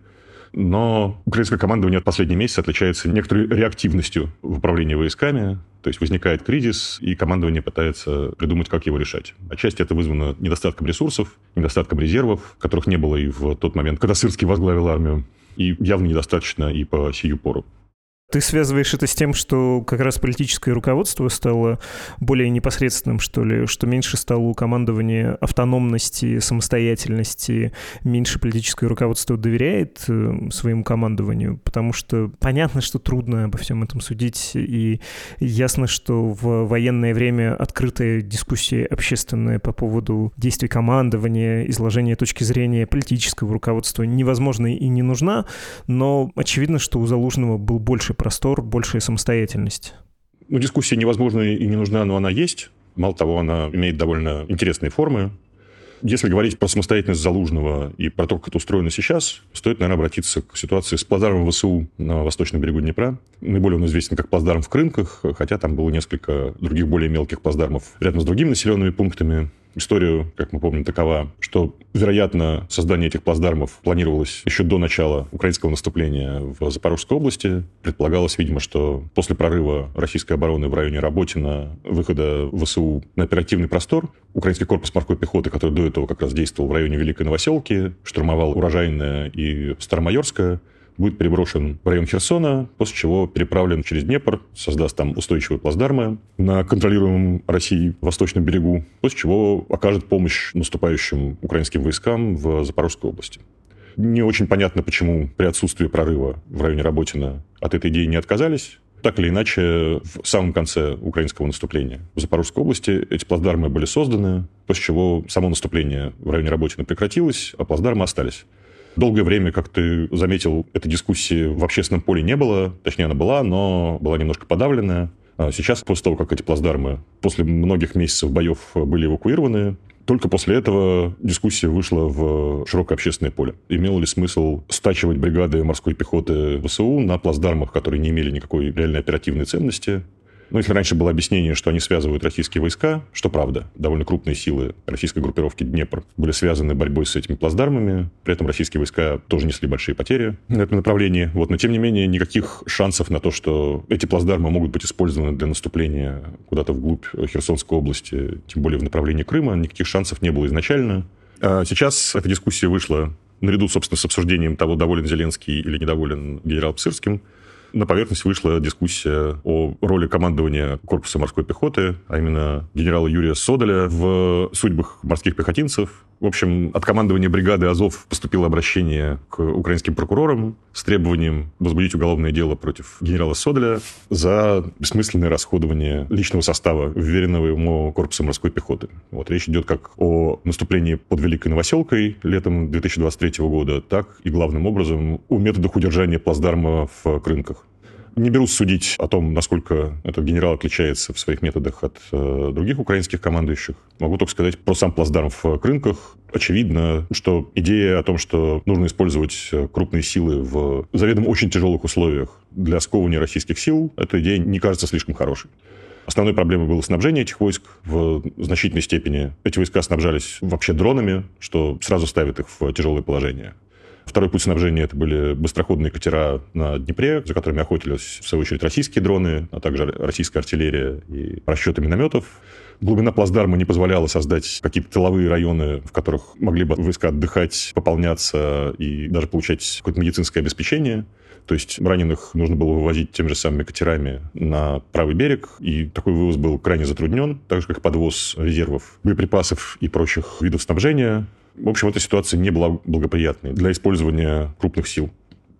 Но украинское командование в последние месяцы отличается некоторой реактивностью в управлении войсками. То есть возникает кризис, и командование пытается придумать, как его решать. Отчасти это вызвано недостатком ресурсов, недостатком резервов, которых не было и в тот момент, когда Сырский возглавил армию. И явно недостаточно и по сию пору. Ты связываешь это с тем, что как раз политическое руководство стало более непосредственным, что ли, что меньше стало у командования автономности, самостоятельности, меньше политическое руководство доверяет э, своему командованию, потому что понятно, что трудно обо всем этом судить, и ясно, что в военное время открытая дискуссия общественная по поводу действий командования, изложения точки зрения политического руководства невозможна и не нужна, но очевидно, что у Залужного был больше простор, большая самостоятельность. Ну, дискуссия невозможна и не нужна, но она есть. Мало того, она имеет довольно интересные формы. Если говорить про самостоятельность Залужного и про то, как это устроено сейчас, стоит, наверное, обратиться к ситуации с плацдармом ВСУ на восточном берегу Днепра. Наиболее он известен как плацдарм в Крынках, хотя там было несколько других более мелких плацдармов рядом с другими населенными пунктами. История, как мы помним, такова, что, вероятно, создание этих плацдармов планировалось еще до начала украинского наступления в Запорожской области. Предполагалось, видимо, что после прорыва российской обороны в районе Работина, выхода ВСУ на оперативный простор, украинский корпус морской пехоты, который до этого как раз действовал в районе Великой Новоселки, штурмовал Урожайное и Старомайорское, будет переброшен в район Херсона, после чего переправлен через Днепр, создаст там устойчивые плацдармы на контролируемом Россией восточном берегу, после чего окажет помощь наступающим украинским войскам в Запорожской области. Не очень понятно, почему при отсутствии прорыва в районе Работина от этой идеи не отказались. Так или иначе, в самом конце украинского наступления в Запорожской области эти плацдармы были созданы, после чего само наступление в районе Работина прекратилось, а плацдармы остались. Долгое время, как ты заметил, этой дискуссии в общественном поле не было. Точнее, она была, но была немножко подавленная. Сейчас, после того, как эти плацдармы после многих месяцев боев были эвакуированы, только после этого дискуссия вышла в широкое общественное поле. Имело ли смысл стачивать бригады морской пехоты ВСУ на плацдармах, которые не имели никакой реальной оперативной ценности? Ну, если раньше было объяснение, что они связывают российские войска, что правда, довольно крупные силы российской группировки «Днепр» были связаны борьбой с этими плацдармами, при этом российские войска тоже несли большие потери на этом направлении. Вот. Но, тем не менее, никаких шансов на то, что эти плацдармы могут быть использованы для наступления куда-то вглубь Херсонской области, тем более в направлении Крыма, никаких шансов не было изначально. А сейчас эта дискуссия вышла наряду, собственно, с обсуждением того, доволен Зеленский или недоволен генерал Сырским. На поверхность вышла дискуссия о роли командования корпуса морской пехоты, а именно генерала Юрия Содоля в судьбах морских пехотинцев. В общем, от командования бригады Азов поступило обращение к украинским прокурорам с требованием возбудить уголовное дело против генерала Содоля за бессмысленное расходование личного состава вверенного ему корпуса морской пехоты. Вот, речь идет как о наступлении под Великой Новоселкой летом две тысячи двадцать третьего года, так и, главным образом, о методах удержания плацдарма в Крынках. Не берусь судить о том, насколько этот генерал отличается в своих методах от э, других украинских командующих. Могу только сказать про сам плацдарм в Крынках. Очевидно, что идея о том, что нужно использовать крупные силы в заведомо очень тяжелых условиях для сковывания российских сил, эта идея не кажется слишком хорошей. Основной проблемой было снабжение этих войск. В значительной степени эти войска снабжались вообще дронами, что сразу ставит их в тяжелое положение. Второй путь снабжения – это были быстроходные катера на Днепре, за которыми охотились, в свою очередь, российские дроны, а также российская артиллерия и расчеты минометов. Глубина плацдарма не позволяла создать какие-то тыловые районы, в которых могли бы войска отдыхать, пополняться и даже получать какое-то медицинское обеспечение. То есть раненых нужно было вывозить теми же самыми катерами на правый берег, и такой вывоз был крайне затруднен, так же, как подвоз резервов, боеприпасов и прочих видов снабжения. В общем, эта ситуация не была благоприятной для использования крупных сил.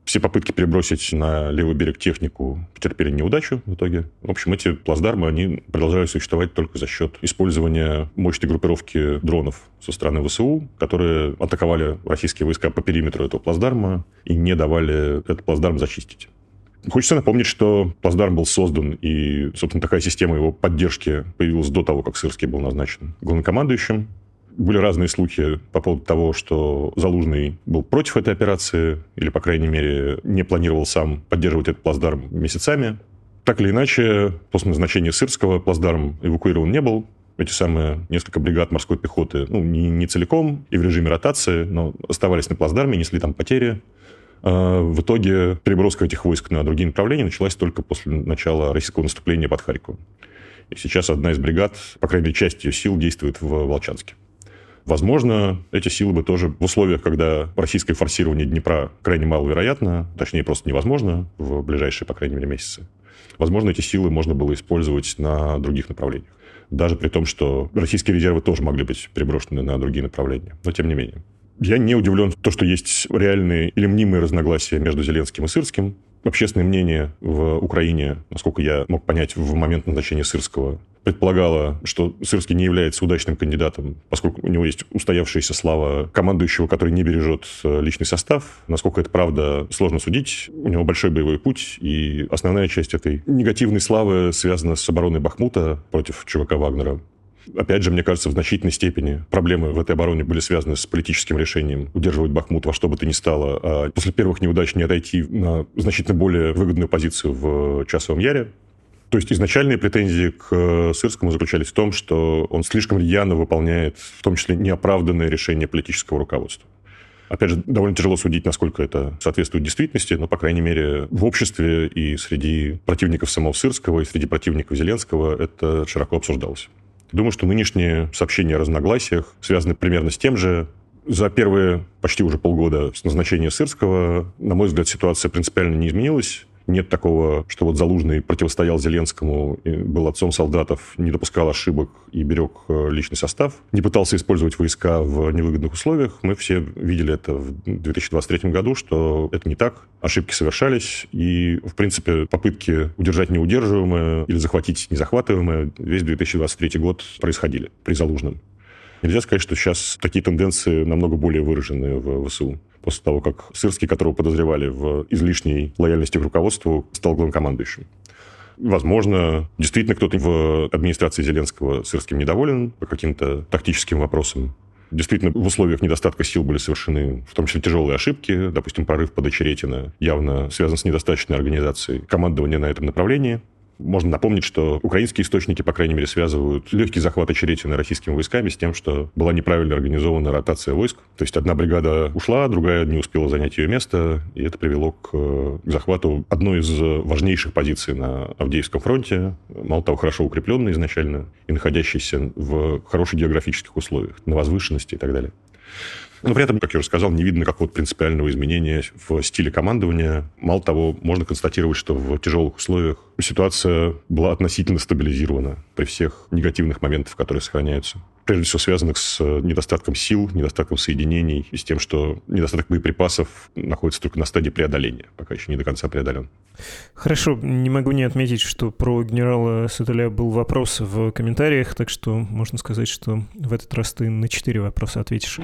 Все попытки перебросить на левый берег технику потерпели неудачу в итоге. В общем, эти плацдармы, они продолжают существовать только за счет использования мощной группировки дронов со стороны ВСУ, которые атаковали российские войска по периметру этого плацдарма и не давали этот плацдарм зачистить. Хочется напомнить, что плацдарм был создан, и, собственно, такая система его поддержки появилась до того, как Сырский был назначен главнокомандующим. Были разные слухи по поводу того, что Залужный был против этой операции, или, по крайней мере, не планировал сам поддерживать этот плацдарм месяцами. Так или иначе, после назначения Сырского плацдарм эвакуирован не был. Эти самые несколько бригад морской пехоты, ну, не, не целиком и в режиме ротации, но оставались на плацдарме, несли там потери. В итоге переброска этих войск на другие направления началась только после начала российского наступления под Харьковом. И сейчас одна из бригад, по крайней мере, часть ее сил действует в Волчанске. Возможно, эти силы бы тоже в условиях, когда российское форсирование Днепра крайне маловероятно, точнее, просто невозможно в ближайшие, по крайней мере, месяцы, возможно, эти силы можно было использовать на других направлениях. Даже при том, что российские резервы тоже могли быть переброшены на другие направления. Но тем не менее. Я не удивлен в том, что есть реальные или мнимые разногласия между Зеленским и Сырским. Общественное мнение в Украине, насколько я мог понять в момент назначения Сырского, предполагало, что Сырский не является удачным кандидатом, поскольку у него есть устоявшаяся слава командующего, который не бережет личный состав. Насколько это правда, сложно судить. У него большой боевой путь, и основная часть этой негативной славы связана с обороной Бахмута против ЧВК Вагнера. Опять же, мне кажется, в значительной степени проблемы в этой обороне были связаны с политическим решением удерживать Бахмут во что бы то ни стало, а после первых неудач не отойти на значительно более выгодную позицию в Часовом Яре. То есть изначальные претензии к Сырскому заключались в том, что он слишком рьяно выполняет, в том числе, неоправданное решение политического руководства. Опять же, довольно тяжело судить, насколько это соответствует действительности, но, по крайней мере, в обществе и среди противников самого Сырского, и среди противников Зеленского это широко обсуждалось. Думаю, что нынешние сообщения о разногласиях связаны примерно с тем же. За первые почти уже полгода с назначения Сырского, на мой взгляд, ситуация принципиально не изменилась. Нет такого, что вот Залужный противостоял Зеленскому, был отцом солдатов, не допускал ошибок и берег личный состав, не пытался использовать войска в невыгодных условиях. Мы все видели это в две тысячи двадцать третьем году, что это не так. Ошибки совершались, и, в принципе, попытки удержать неудерживаемое или захватить незахватываемое весь две тысячи двадцать третий год происходили при Залужном. Нельзя сказать, что сейчас такие тенденции намного более выражены в ВСУ. После того, как Сырский, которого подозревали в излишней лояльности к руководству, стал главнокомандующим. Возможно, действительно кто-то в администрации Зеленского Сырским недоволен по каким-то тактическим вопросам. Действительно, в условиях недостатка сил были совершены, в том числе, тяжелые ошибки. Допустим, прорыв под Очеретино явно связан с недостаточной организацией командования на этом направлении. Можно напомнить, что украинские источники, по крайней мере, связывают легкий захват Очеретина российскими войсками с тем, что была неправильно организована ротация войск. То есть одна бригада ушла, другая не успела занять ее место, и это привело к, к захвату одной из важнейших позиций на Авдеевском фронте, мало того, хорошо укрепленной изначально и находящейся в хороших географических условиях, на возвышенности и так далее. Но при этом, как я уже сказал, не видно какого-то принципиального изменения в стиле командования. Мало того, можно констатировать, что в тяжелых условиях ситуация была относительно стабилизирована при всех негативных моментах, которые сохраняются. Прежде всего, связанных с недостатком сил, недостатком соединений и с тем, что недостаток боеприпасов находится только на стадии преодоления, пока еще не до конца преодолен. Хорошо, не могу не отметить, что про генерала Саталя был вопрос в комментариях, так что можно сказать, что в этот раз ты на четыре вопроса ответишь.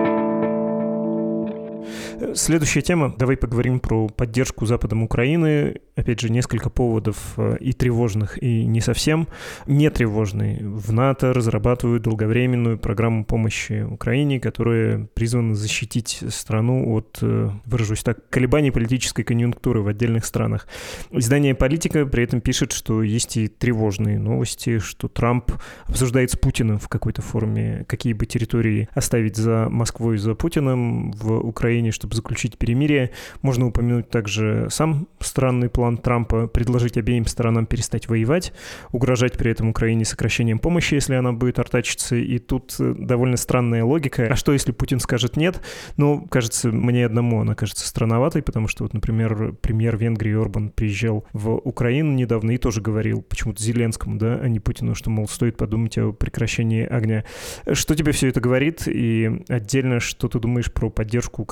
Следующая тема. Давай поговорим про поддержку Западом Украины. Опять же, несколько поводов и тревожных, и не совсем. Не тревожные. В НАТО разрабатывают долговременную программу помощи Украине, которая призвана защитить страну от, выражусь так, колебаний политической конъюнктуры в отдельных странах. Издание «Политика» при этом пишет, что есть и тревожные новости, что Трамп обсуждает с Путиным в какой-то форме, какие бы территории оставить за Москвой, за Путиным в Украине, чтобы заключить перемирие. Можно упомянуть также сам странный план Трампа предложить обеим сторонам перестать воевать, угрожать при этом Украине сокращением помощи, если она будет артачиться. И тут довольно странная логика. А что, если Путин скажет нет? Ну, кажется, мне одному она кажется странноватой, потому что, вот, например, премьер Венгрии Орбан приезжал в Украину недавно и тоже говорил почему-то Зеленскому, да, а не Путину, что, мол, стоит подумать о прекращении огня. Что тебе все это говорит? И отдельно, что ты думаешь про поддержку Украины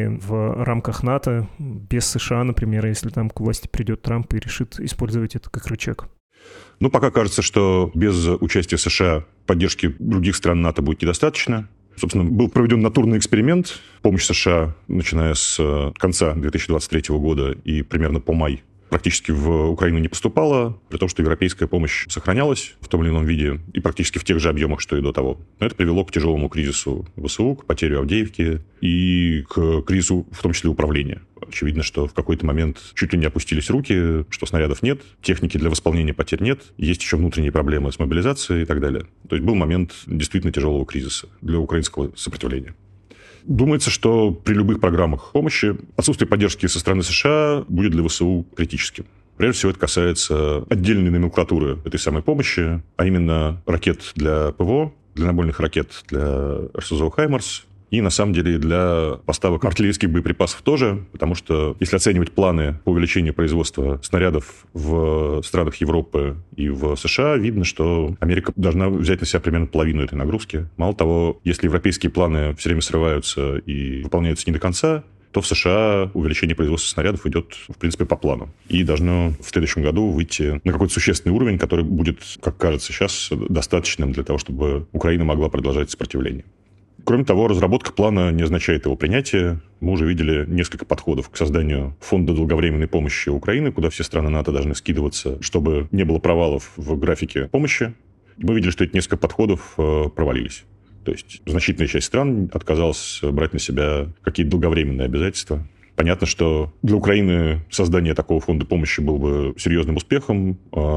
страны в рамках НАТО, без США, например, если там к власти придет Трамп и решит использовать это как рычаг? Ну, пока кажется, что без участия США поддержки других стран НАТО будет недостаточно. Собственно, был проведен натурный эксперимент. Помощь США, начиная с конца две тысячи двадцать третьего года и примерно по май, практически в Украину не поступала, при том, что европейская помощь сохранялась в том или ином виде и практически в тех же объемах, что и до того. Но это привело к тяжелому кризису ВСУ, к потере Авдеевки и к кризису, в том числе, управления. Очевидно, что в какой-то момент чуть ли не опустились руки, что снарядов нет, техники для восполнения потерь нет, есть еще внутренние проблемы с мобилизацией и так далее. То есть был момент действительно тяжелого кризиса для украинского сопротивления. Думается, что при любых программах помощи отсутствие поддержки со стороны США будет для ВСУ критическим. Прежде всего, это касается отдельной номенклатуры этой самой помощи, а именно ракет для ПВО, дальнобойных ракет для эр эс зэ о «Хаймарс», и, на самом деле, для поставок артиллерийских боеприпасов тоже, потому что, если оценивать планы по увеличению производства снарядов в странах Европы и в США, видно, что Америка должна взять на себя примерно половину этой нагрузки. Мало того, если европейские планы все время срываются и выполняются не до конца, то в США увеличение производства снарядов идет, в принципе, по плану. И должно в следующем году выйти на какой-то существенный уровень, который будет, как кажется сейчас, достаточным для того, чтобы Украина могла продолжать сопротивление. Кроме того, разработка плана не означает его принятия. Мы уже видели несколько подходов к созданию фонда долговременной помощи Украины, куда все страны НАТО должны скидываться, чтобы не было провалов в графике помощи. Мы видели, что эти несколько подходов провалились. То есть значительная часть стран отказалась брать на себя какие-то долговременные обязательства. Понятно, что для Украины создание такого фонда помощи было бы серьезным успехом.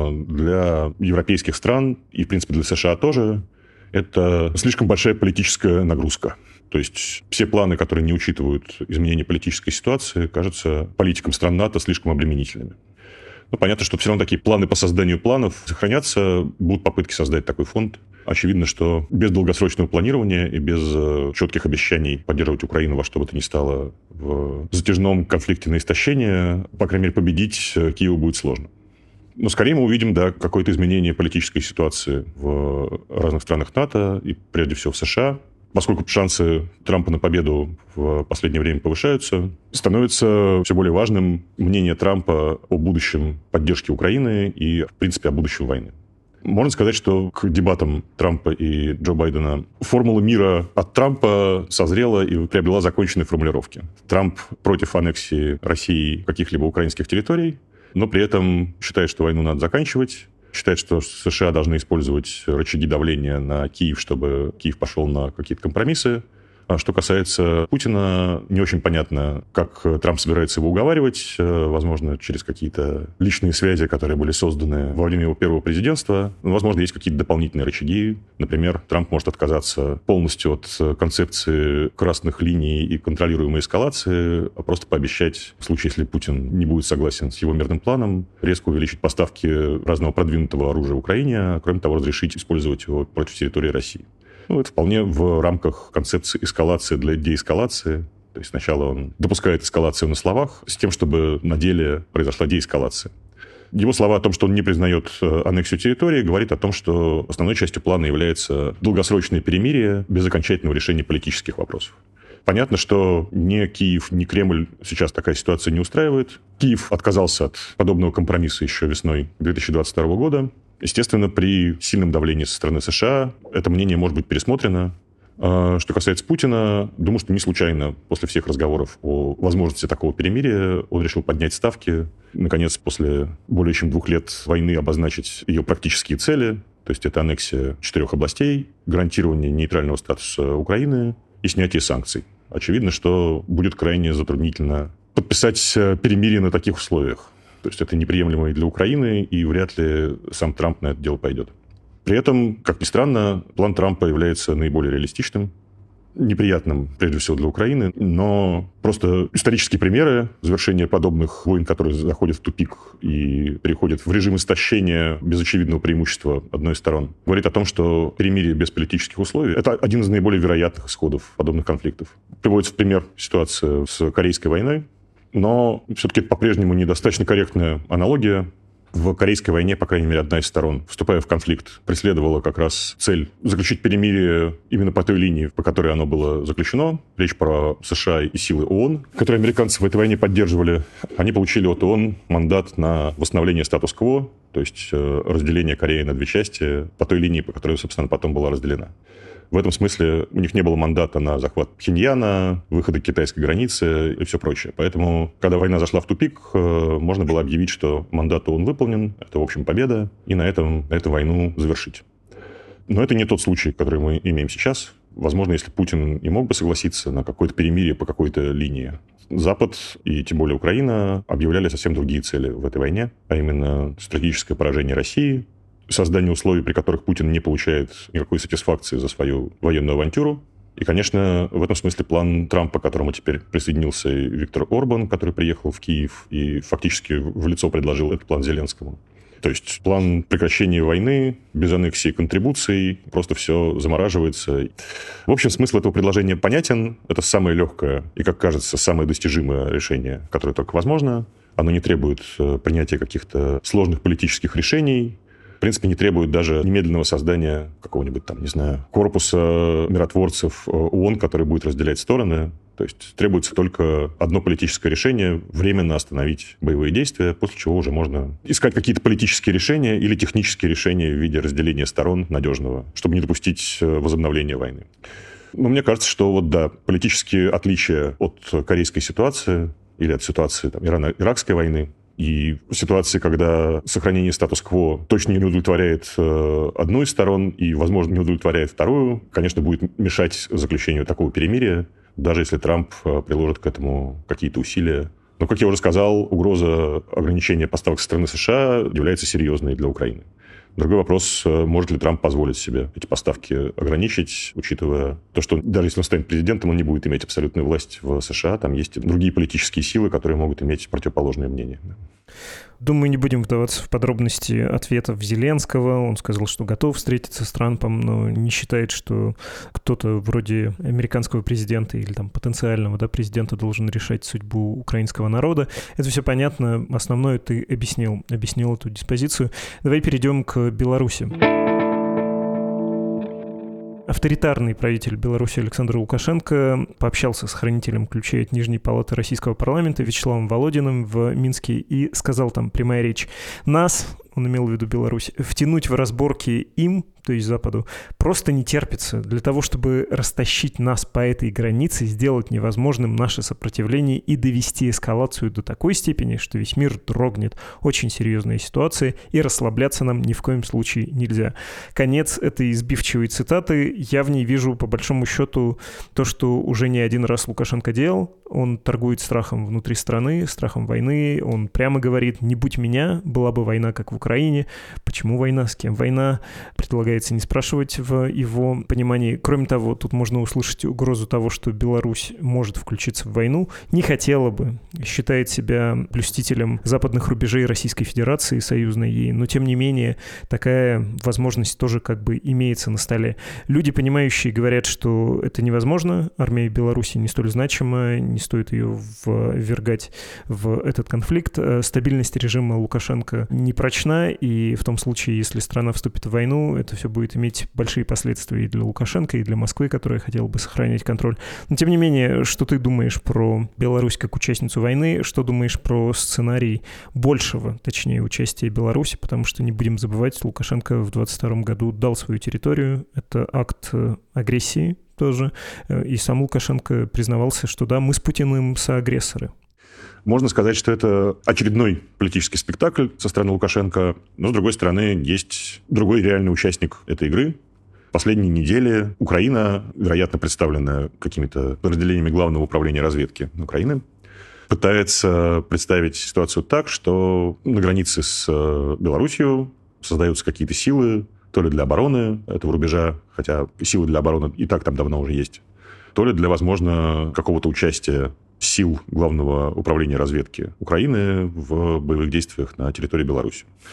Для европейских стран и, в принципе, для США тоже это слишком большая политическая нагрузка. То есть все планы, которые не учитывают изменения политической ситуации, кажутся политикам стран НАТО слишком обременительными. Но понятно, что все равно такие планы по созданию планов сохранятся, будут попытки создать такой фонд. Очевидно, что без долгосрочного планирования и без четких обещаний поддерживать Украину во что бы то ни стало в затяжном конфликте на истощение, по крайней мере, победить Киеву будет сложно. Но скорее мы увидим, да, какое-то изменение политической ситуации в разных странах НАТО и прежде всего в США. Поскольку шансы Трампа на победу в последнее время повышаются, становится все более важным мнение Трампа о будущем поддержки Украины и, в принципе, о будущем войны. Можно сказать, что к дебатам Трампа и Джо Байдена формула мира от Трампа созрела и приобрела законченные формулировки. Трамп против аннексии России каких-либо украинских территорий, но при этом считает, что войну надо заканчивать, считает, что США должны использовать рычаги давления на Киев, чтобы Киев пошел на какие-то компромиссы. А что касается Путина, не очень понятно, как Трамп собирается его уговаривать. Возможно, через какие-то личные связи, которые были созданы во время его первого президентства. Возможно, есть какие-то дополнительные рычаги. Например, Трамп может отказаться полностью от концепции красных линий и контролируемой эскалации, а просто пообещать, в случае, если Путин не будет согласен с его мирным планом, резко увеличить поставки разного продвинутого оружия Украине, а кроме того, разрешить использовать его против территории России. Ну, это вполне в рамках концепции эскалации для деэскалации. То есть сначала он допускает эскалацию на словах с тем, чтобы на деле произошла деэскалация. Его слова о том, что он не признает аннексию территории, говорит о том, что основной частью плана является долгосрочное перемирие без окончательного решения политических вопросов. Понятно, что ни Киев, ни Кремль сейчас такая ситуация не устраивает. Киев отказался от подобного компромисса еще весной две тысячи двадцать второго года. Естественно, при сильном давлении со стороны США это мнение может быть пересмотрено. Что касается Путина, думаю, что не случайно после всех разговоров о возможности такого перемирия он решил поднять ставки. Наконец, после более чем двух лет войны обозначить ее практические цели. То есть это аннексия четырех областей, гарантирование нейтрального статуса Украины и снятие санкций. Очевидно, что будет крайне затруднительно подписать перемирие на таких условиях. То есть это неприемлемо и для Украины, и вряд ли сам Трамп на это дело пойдет. При этом, как ни странно, план Трампа является наиболее реалистичным, неприятным, прежде всего, для Украины, но просто исторические примеры завершения подобных войн, которые заходят в тупик и переходят в режим истощения без очевидного преимущества одной из сторон, говорит о том, что перемирие без политических условий – это один из наиболее вероятных исходов подобных конфликтов. Приводится в пример ситуация с Корейской войной, но все-таки это по-прежнему недостаточно корректная аналогия. В Корейской войне, по крайней мере, одна из сторон, вступая в конфликт, преследовала как раз цель заключить перемирие именно по той линии, по которой оно было заключено. Речь про США и силы ООН, которые американцы в этой войне поддерживали. Они получили от ООН мандат на восстановление статус-кво, то есть разделение Кореи на две части по той линии, по которой, собственно, потом была разделена. В этом смысле у них не было мандата на захват Пхеньяна, выхода к китайской границе и все прочее. Поэтому, когда война зашла в тупик, можно было объявить, что мандат ООН выполнен, это, в общем, победа, и на этом эту войну завершить. Но это не тот случай, который мы имеем сейчас. Возможно, если Путин и мог бы согласиться на какое-то перемирие по какой-то линии, Запад и тем более Украина объявляли совсем другие цели в этой войне, а именно стратегическое поражение России, создание условий, при которых Путин не получает никакой сатисфакции за свою военную авантюру. И, конечно, в этом смысле план Трампа, к которому теперь присоединился и Виктор Орбан, который приехал в Киев и фактически в лицо предложил этот план Зеленскому. То есть план прекращения войны, без аннексии контрибуций, просто все замораживается. В общем, смысл этого предложения понятен. Это самое легкое и, как кажется, самое достижимое решение, которое только возможно. Оно не требует принятия каких-то сложных политических решений. В принципе, не требует даже немедленного создания какого-нибудь там, не знаю, корпуса миротворцев ООН, который будет разделять стороны. То есть требуется только одно политическое решение временно остановить боевые действия, после чего уже можно искать какие-то политические решения или технические решения в виде разделения сторон надежного, чтобы не допустить возобновления войны. Но мне кажется, что вот да, политические отличия от корейской ситуации или от ситуации там, Ирано-Иракской войны и ситуации, когда сохранение статус-кво точно не удовлетворяет э, одну из сторон и, возможно, не удовлетворяет вторую, конечно, будет мешать заключению такого перемирия, даже если Трамп э, приложит к этому какие-то усилия. Но, как я уже сказал, угроза ограничения поставок со стороны США является серьезной для Украины. Другой вопрос, может ли Трамп позволить себе эти поставки ограничить, учитывая то, что даже если он станет президентом, он не будет иметь абсолютную власть в США. Там есть и другие политические силы, которые могут иметь противоположное мнение. Думаю, не будем вдаваться в подробности ответов Зеленского. Он сказал, что готов встретиться с Трампом, но не считает, что кто-то вроде американского президента или там потенциального да, президента должен решать судьбу украинского народа. Это все понятно. Основное ты объяснил, объяснил эту диспозицию. Давай перейдем к Беларуси. Авторитарный правитель Беларуси Александр Лукашенко пообщался с хранителем ключей от Нижней палаты российского парламента Вячеславом Володиным в Минске и сказал там, прямая речь, нас, он имел в виду Беларусь, втянуть в разборки им, то есть Западу, просто не терпится. Для того, чтобы растащить нас по этой границе, сделать невозможным наше сопротивление и довести эскалацию до такой степени, что весь мир дрогнет. Очень серьезная ситуация, и расслабляться нам ни в коем случае нельзя. Конец этой избивчивой цитаты. Я в ней вижу, по большому счету, то, что уже не один раз Лукашенко делал. Он торгует страхом внутри страны, страхом войны. Он прямо говорит, не будь меня, была бы война, как в Украине. Почему война? С кем война? Предлагает не спрашивать в его понимании. Кроме того, тут можно услышать угрозу того, что Беларусь может включиться в войну. Не хотела бы, считает себя блюстителем западных рубежей Российской Федерации, союзной ей, но тем не менее такая возможность тоже как бы имеется на столе. Люди, понимающие, говорят, что это невозможно. Армия Беларуси не столь значима, не стоит ее ввергать в этот конфликт. Стабильность режима Лукашенко не прочна, и в том случае, если страна вступит в войну, это все будет иметь большие последствия и для Лукашенко, и для Москвы, которая хотела бы сохранять контроль. Но, тем не менее, что ты думаешь про Беларусь как участницу войны? Что думаешь про сценарий большего, точнее, участия Беларуси? Потому что, не будем забывать, Лукашенко в двадцать втором году дал свою территорию. Это акт агрессии тоже. И сам Лукашенко признавался, что да, мы с Путиным соагрессоры. Можно сказать, что это очередной политический спектакль со стороны Лукашенко, но, с другой стороны, есть другой реальный участник этой игры. Последние недели Украина, вероятно, представленная какими-то подразделениями Главного управления разведки Украины, пытается представить ситуацию так, что на границе с Белоруссией создаются какие-то силы, то ли для обороны этого рубежа, хотя силы для обороны и так там давно уже есть, то ли для, возможно, какого-то участия сил Главного управления разведки Украины в боевых действиях на территории Беларуси.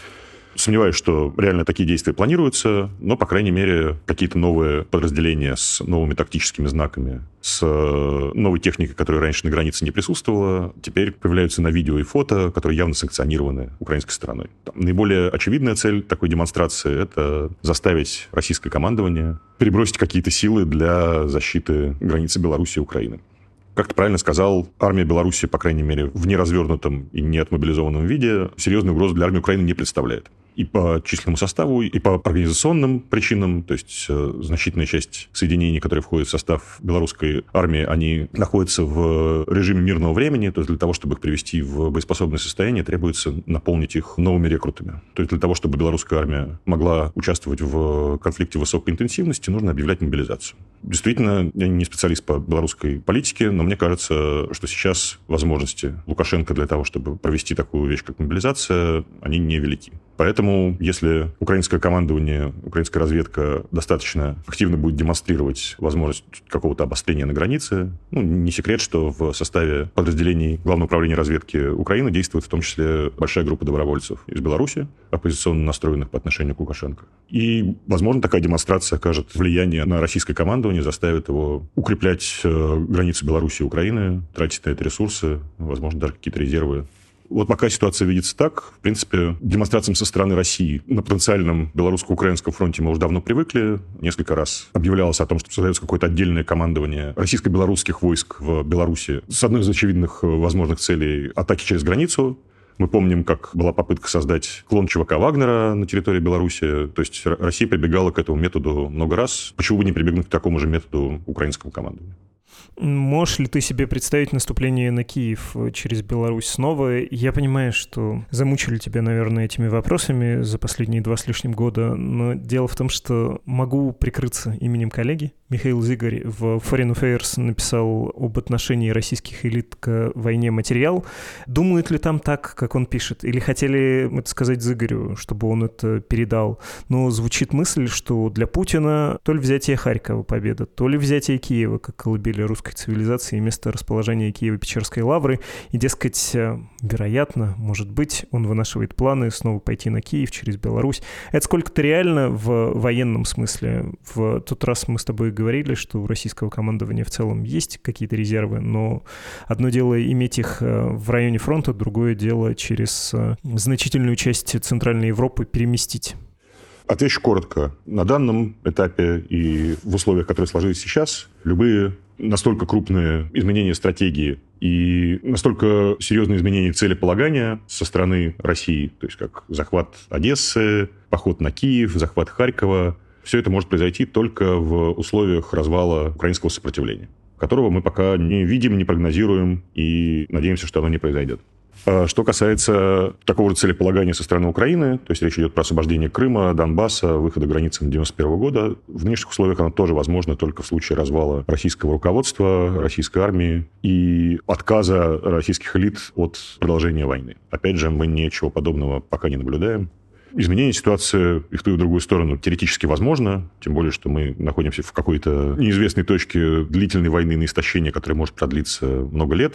Сомневаюсь, что реально такие действия планируются, но, по крайней мере, какие-то новые подразделения с новыми тактическими знаками, с новой техникой, которая раньше на границе не присутствовала, теперь появляются на видео и фото, которые явно санкционированы украинской стороной. Там наиболее очевидная цель такой демонстрации – это заставить российское командование перебросить какие-то силы для защиты границы Беларуси и Украины. Как ты правильно сказал, армия Беларуси, по крайней мере, в неразвернутом и неотмобилизованном виде, серьезной угрозы для армии Украины не представляет. И по численному составу, и по организационным причинам, то есть э, значительная часть соединений, которые входят в состав белорусской армии, они находятся в режиме мирного времени, то есть для того, чтобы их привести в боеспособное состояние, требуется наполнить их новыми рекрутами. То есть для того, чтобы белорусская армия могла участвовать в конфликте высокой интенсивности, нужно объявлять мобилизацию. Действительно, я не специалист по белорусской политике, но мне кажется, что сейчас возможности Лукашенко для того, чтобы провести такую вещь, как мобилизация, они невелики. Поэтому, если украинское командование, украинская разведка достаточно активно будет демонстрировать возможность какого-то обострения на границе, ну, не секрет, что в составе подразделений Главного управления разведки Украины действует в том числе большая группа добровольцев из Беларуси, оппозиционно настроенных по отношению к Лукашенко. И, возможно, такая демонстрация окажет влияние на российское командование, заставит его укреплять границы Беларуси и Украины, тратить на это ресурсы, возможно, даже какие-то резервы. Вот пока ситуация видится так, в принципе, демонстрациям со стороны России на потенциальном белорусско-украинском фронте мы уже давно привыкли. Несколько раз объявлялось о том, что создается какое-то отдельное командование российско-белорусских войск в Беларуси с одной из очевидных возможных целей атаки через границу. Мы помним, как была попытка создать клон ЧВК Вагнера на территории Беларуси. То есть Россия прибегала к этому методу много раз. Почему бы не прибегнуть к такому же методу украинскому командованию? Можешь ли ты себе представить наступление на Киев через Беларусь снова? Я понимаю, что замучили тебя, наверное, этими вопросами за последние два с лишним года, но дело в том, что могу прикрыться именем коллеги. Михаил Зигарь в Foreign Affairs написал об отношении российских элит к войне материал. Думают ли там так, как он пишет? Или хотели это сказать Зигарю, чтобы он это передал? Но звучит мысль, что для Путина то ли взятие Харькова победа, то ли взятие Киева, как колыбели русской цивилизации, и место расположения Киево-Печерской лавры. И, дескать, вероятно, может быть, он вынашивает планы снова пойти на Киев через Беларусь. Это сколько-то реально в военном смысле. В тот раз мы с тобой говорили, что у российского командования в целом есть какие-то резервы, но одно дело иметь их в районе фронта, другое дело через значительную часть Центральной Европы переместить. Отвечу коротко. На данном этапе и в условиях, которые сложились сейчас, любые настолько крупные изменения стратегии и настолько серьезные изменения целеполагания со стороны России, то есть как захват Одессы, поход на Киев, захват Харькова, все это может произойти только в условиях развала украинского сопротивления, которого мы пока не видим, не прогнозируем и надеемся, что оно не произойдет. Что касается такого же целеполагания со стороны Украины, то есть речь идет про освобождение Крыма, Донбасса, выхода границы на девяносто первого года, в нынешних условиях оно тоже возможно только в случае развала российского руководства, российской армии и отказа российских элит от продолжения войны. Опять же, мы ничего подобного пока не наблюдаем. Изменение ситуации и в ту и в другую сторону теоретически возможно, тем более, что мы находимся в какой-то неизвестной точке длительной войны на истощение, которая может продлиться много лет,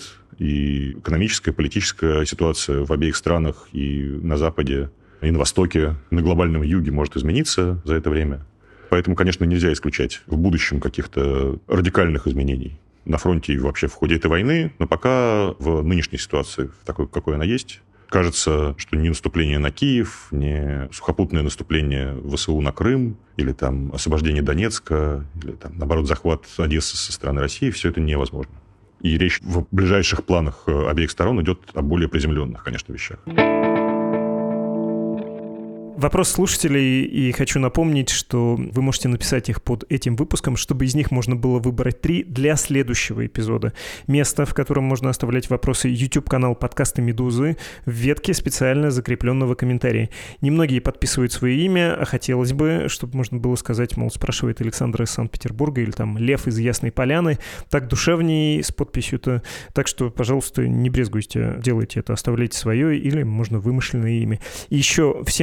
и экономическая, политическая ситуация в обеих странах и на Западе, и на Востоке, на глобальном юге может измениться за это время. Поэтому, конечно, нельзя исключать в будущем каких-то радикальных изменений на фронте и вообще в ходе этой войны, но пока в нынешней ситуации, такой, какой она есть, кажется, что ни наступление на Киев, ни сухопутное наступление ВСУ на Крым, или там освобождение Донецка, или там, наоборот, захват Одессы со стороны России, все это невозможно. И речь в ближайших планах обеих сторон идет о более приземленных, конечно, вещах. Вопрос слушателей, и хочу напомнить, что вы можете написать их под этим выпуском, чтобы из них можно было выбрать три для следующего эпизода. Место, в котором можно оставлять вопросы, YouTube-канал подкаста «Медузы» в ветке специально закрепленного комментария. Немногие подписывают свое имя, а хотелось бы, чтобы можно было сказать, мол, спрашивает Александр из Санкт-Петербурга или там Лев из Ясной Поляны. Так душевнее с подписью-то. Так что, пожалуйста, не брезгуйте, делайте это, оставляйте свое или можно вымышленное имя. И еще всем, кто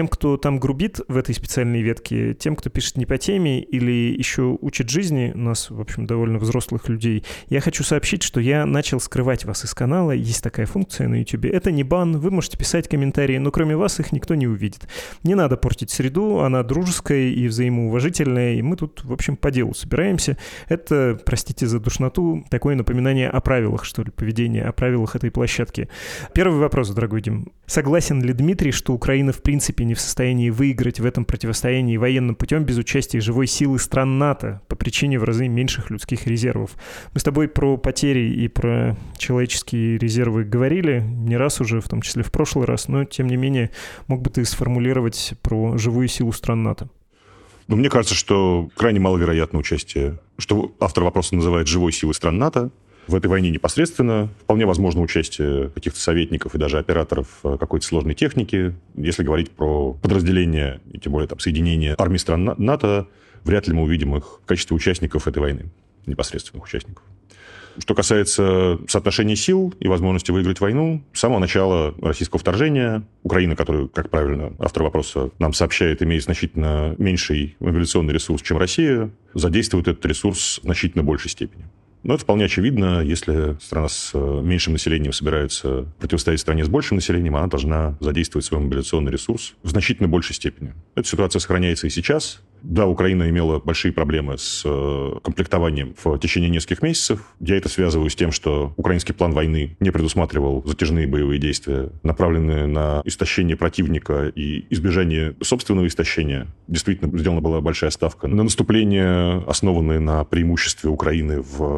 там грубит в этой специальной ветке, тем, кто пишет не по теме или еще учит жизни, у нас, в общем, довольно взрослых людей, я хочу сообщить, что я начал скрывать вас из канала. Есть такая функция на YouTube. Это не бан, вы можете писать комментарии, но кроме вас их никто не увидит. Не надо портить среду, она дружеская и взаимоуважительная, и мы тут, в общем, по делу собираемся. Это, простите за душноту, такое напоминание о правилах, что ли, поведения, о правилах этой площадки. Первый вопрос, дорогой Дим. Согласен ли Дмитрий, что Украина в принципе не в состоянии выиграть в этом противостоянии военным путем без участия живой силы стран НАТО по причине в разы меньших людских резервов? Мы с тобой про потери и про человеческие резервы говорили не раз уже, в том числе в прошлый раз, но тем не менее мог бы ты сформулировать про живую силу стран НАТО? Ну, мне кажется, что крайне маловероятно участие, что автор вопроса называет живой силой стран НАТО. В этой войне непосредственно вполне возможно участие каких-то советников и даже операторов какой-то сложной техники. Если говорить про подразделения, и тем более там, соединения армий стран НАТО, вряд ли мы увидим их в качестве участников этой войны, непосредственных участников. Что касается соотношения сил и возможности выиграть войну, с самого начала российского вторжения Украина, которую, как правильно автор вопроса нам сообщает, имеет значительно меньший мобилизационный ресурс, чем Россия, задействует этот ресурс в значительно большей степени. Но это вполне очевидно. Если страна с меньшим населением собирается противостоять стране с большим населением, она должна задействовать свой мобилизационный ресурс в значительно большей степени. Эта ситуация сохраняется и сейчас. Да, Украина имела большие проблемы с комплектованием в течение нескольких месяцев. Я это связываю с тем, что украинский план войны не предусматривал затяжные боевые действия, направленные на истощение противника и избежание собственного истощения. Действительно, сделана была большая ставка на наступление, основанное на преимуществе Украины